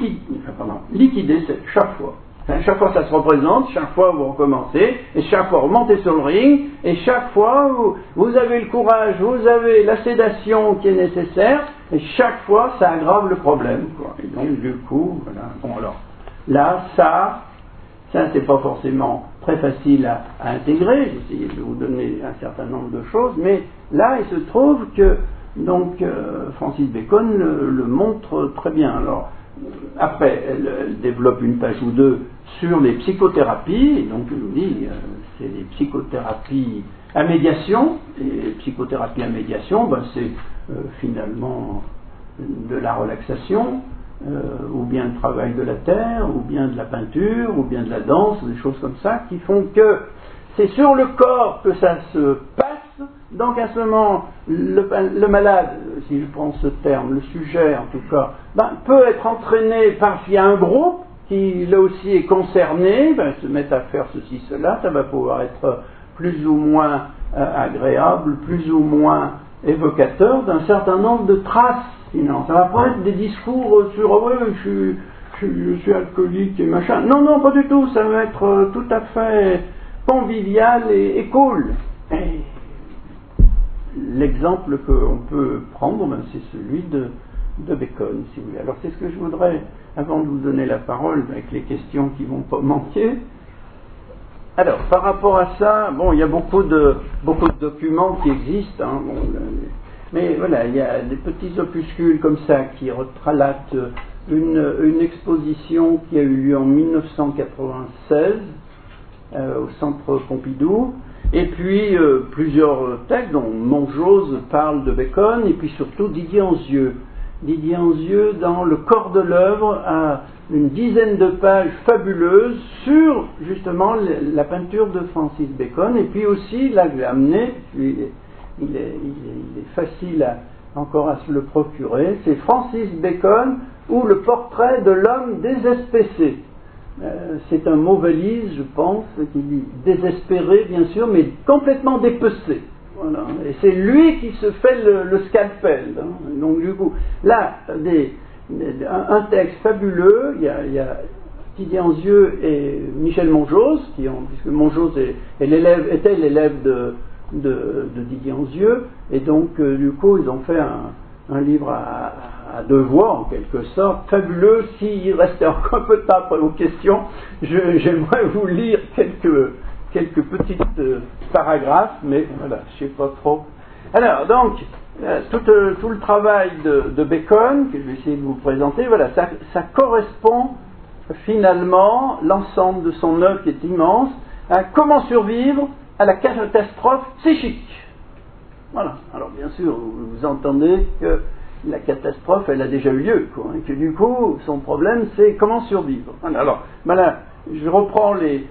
[SPEAKER 1] chaque fois. Enfin, chaque fois ça se représente, chaque fois vous recommencez, et chaque fois vous montez sur le ring, et chaque fois vous avez le courage, vous avez la sédation qui est nécessaire, et chaque fois ça aggrave le problème, quoi. Et donc du coup, voilà. Bon alors, là, ça c'est pas forcément très facile à intégrer, j'ai essayé de vous donner un certain nombre de choses, mais là il se trouve que donc Francis Bacon le montre très bien. Alors après, elle développe une page ou deux sur les psychothérapies, et donc je vous dis, c'est les psychothérapies à médiation, et psychothérapie à médiation, ben, c'est finalement de la relaxation, ou bien le travail de la terre, ou bien de la peinture, ou bien de la danse, des choses comme ça, qui font que c'est sur le corps que ça se passe. Donc à ce moment, le malade, si je prends ce terme, le sujet en tout cas, ben, peut être entraîné par s'il y a un groupe qui là aussi est concerné, ben, se met à faire ceci, cela, ça va pouvoir être plus ou moins agréable, plus ou moins évocateur d'un certain nombre de traces Sinon, ça va pas être des discours sur oh, ouais, je suis alcoolique et machin. Non, non, pas du tout. Ça va être tout à fait convivial et cool. Et l'exemple qu'on peut prendre, ben, c'est celui de Bacon, si vous voulez. Alors, c'est ce que je voudrais, avant de vous donner la parole, avec les questions qui vont pas manquer. Alors, par rapport à ça, bon, il y a beaucoup de documents qui existent, hein, bon, mais voilà, il y a des petits opuscules comme ça qui relatent une exposition qui a eu lieu en 1996 au Centre Pompidou, et puis plusieurs textes dont Monjose parle de Bacon, et puis surtout Didier Anzieux. Didier Anzieux, dans Le corps de l'œuvre, a une dizaine de pages fabuleuses sur justement la peinture de Francis Bacon, et puis aussi, là je l'ai amené, il est facile encore à se le procurer, c'est Francis Bacon ou le portrait de l'homme désespécé. C'est un mot valise, je pense, qui dit désespéré bien sûr, mais complètement dépecé. Voilà. Et c'est lui qui se fait le scalpel. Hein. Donc du coup, là, un texte fabuleux, il y a Didier Anzieux et Michel Monjose, puisque Monjose était l'élève de Didier Anzieux, et donc du coup ils ont fait un livre à deux voix en quelque sorte, fabuleux. S'il restait encore un peu de temps après vos questions, j'aimerais vous lire quelques petites paragraphes, mais voilà, je sais pas trop. Alors donc, tout le travail de Bacon, que je vais essayer de vous présenter, voilà, ça correspond finalement, l'ensemble de son œuvre qui est immense, à comment survivre à la catastrophe psychique. Voilà. Alors bien sûr, vous entendez que la catastrophe, elle a déjà eu lieu, quoi, et que du coup, son problème, c'est comment survivre. Voilà. Alors, voilà, je reprends les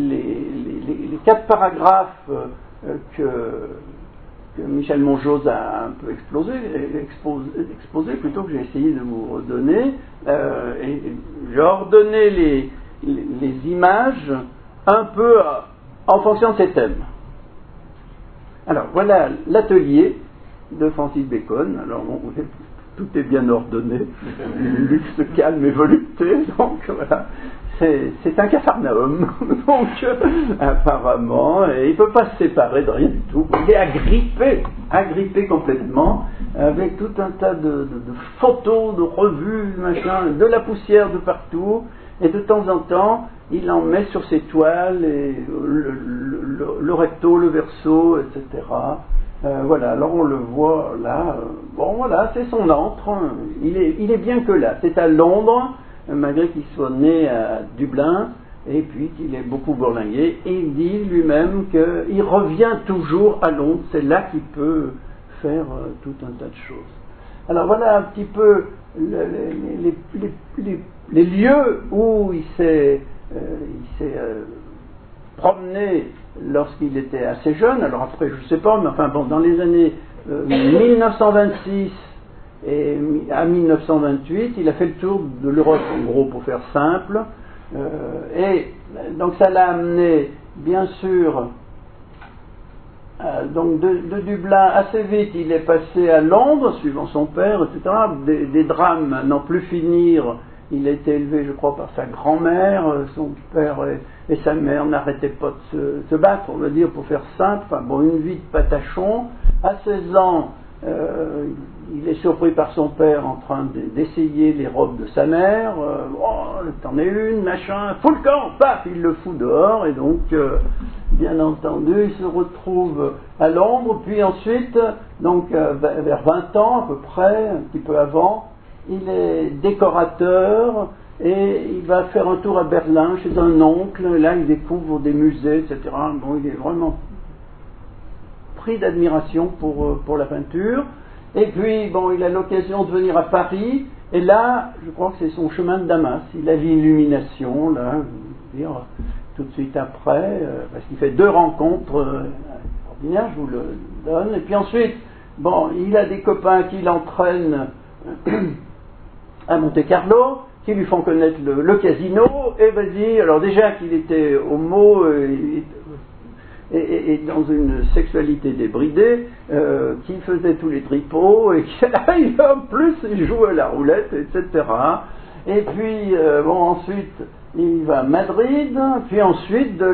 [SPEAKER 1] 4 paragraphes que Michel Monjose a un peu exposé plutôt que j'ai essayé de vous redonner. Et j'ai ordonné les images un peu en fonction de ces thèmes. Alors, voilà l'atelier de Francis Bacon. Alors, tout est bien ordonné, luxe, calme et volupté, donc voilà. C'est un capharnaüm, donc apparemment, et il ne peut pas se séparer de rien du tout. Il est agrippé complètement, avec tout un tas de photos, de revues, machin, de la poussière de partout, et de temps en temps, il en met sur ses toiles, et le recto, le verso, etc. Voilà, alors on le voit là, bon voilà, c'est son antre, hein. Il est bien que là, c'est à Londres, malgré qu'il soit né à Dublin, et puis qu'il est beaucoup bourlingué, et il dit lui-même qu'il revient toujours à Londres, c'est là qu'il peut faire tout un tas de choses. Alors voilà un petit peu les lieux où il s'est promené lorsqu'il était assez jeune. Alors après, je ne sais pas, mais enfin bon, dans les années 1926 et à 1928, il a fait le tour de l'Europe, en gros, pour faire simple. Et donc ça l'a amené, bien sûr, donc de Dublin, assez vite, il est passé à Londres, suivant son père, etc. Des drames à n'en plus finir. Il a été élevé, je crois, par sa grand-mère. Son père et sa mère n'arrêtaient pas de se battre, on va dire, pour faire simple. Enfin, bon, une vie de patachon. À 16 ans, il est surpris par son père en train d'essayer les robes de sa mère. Oh, t'en es une, machin, fous le camp, paf, il le fout dehors. Et donc, bien entendu, il se retrouve à Londres. Puis ensuite, donc vers 20 ans à peu près, un petit peu avant, il est décorateur et il va faire un tour à Berlin chez un oncle. Là, il découvre des musées, etc. Bon, il est vraiment pris d'admiration pour la peinture. Et puis, bon, il a l'occasion de venir à Paris. Et là, je crois que c'est son chemin de Damas. Il a l'illumination, là, je veux dire, tout de suite après, parce qu'il fait 2 rencontres extraordinaires, je vous le donne. Et puis ensuite, bon, il a des copains qui l'entraînent à Monte-Carlo, qui lui font connaître le casino, et vas-y, alors déjà qu'il était homo, et dans une sexualité débridée, qui faisait tous les tripots, et qui arrive en plus, il joue à la roulette, etc. Et puis, ensuite, il va à Madrid, puis ensuite, de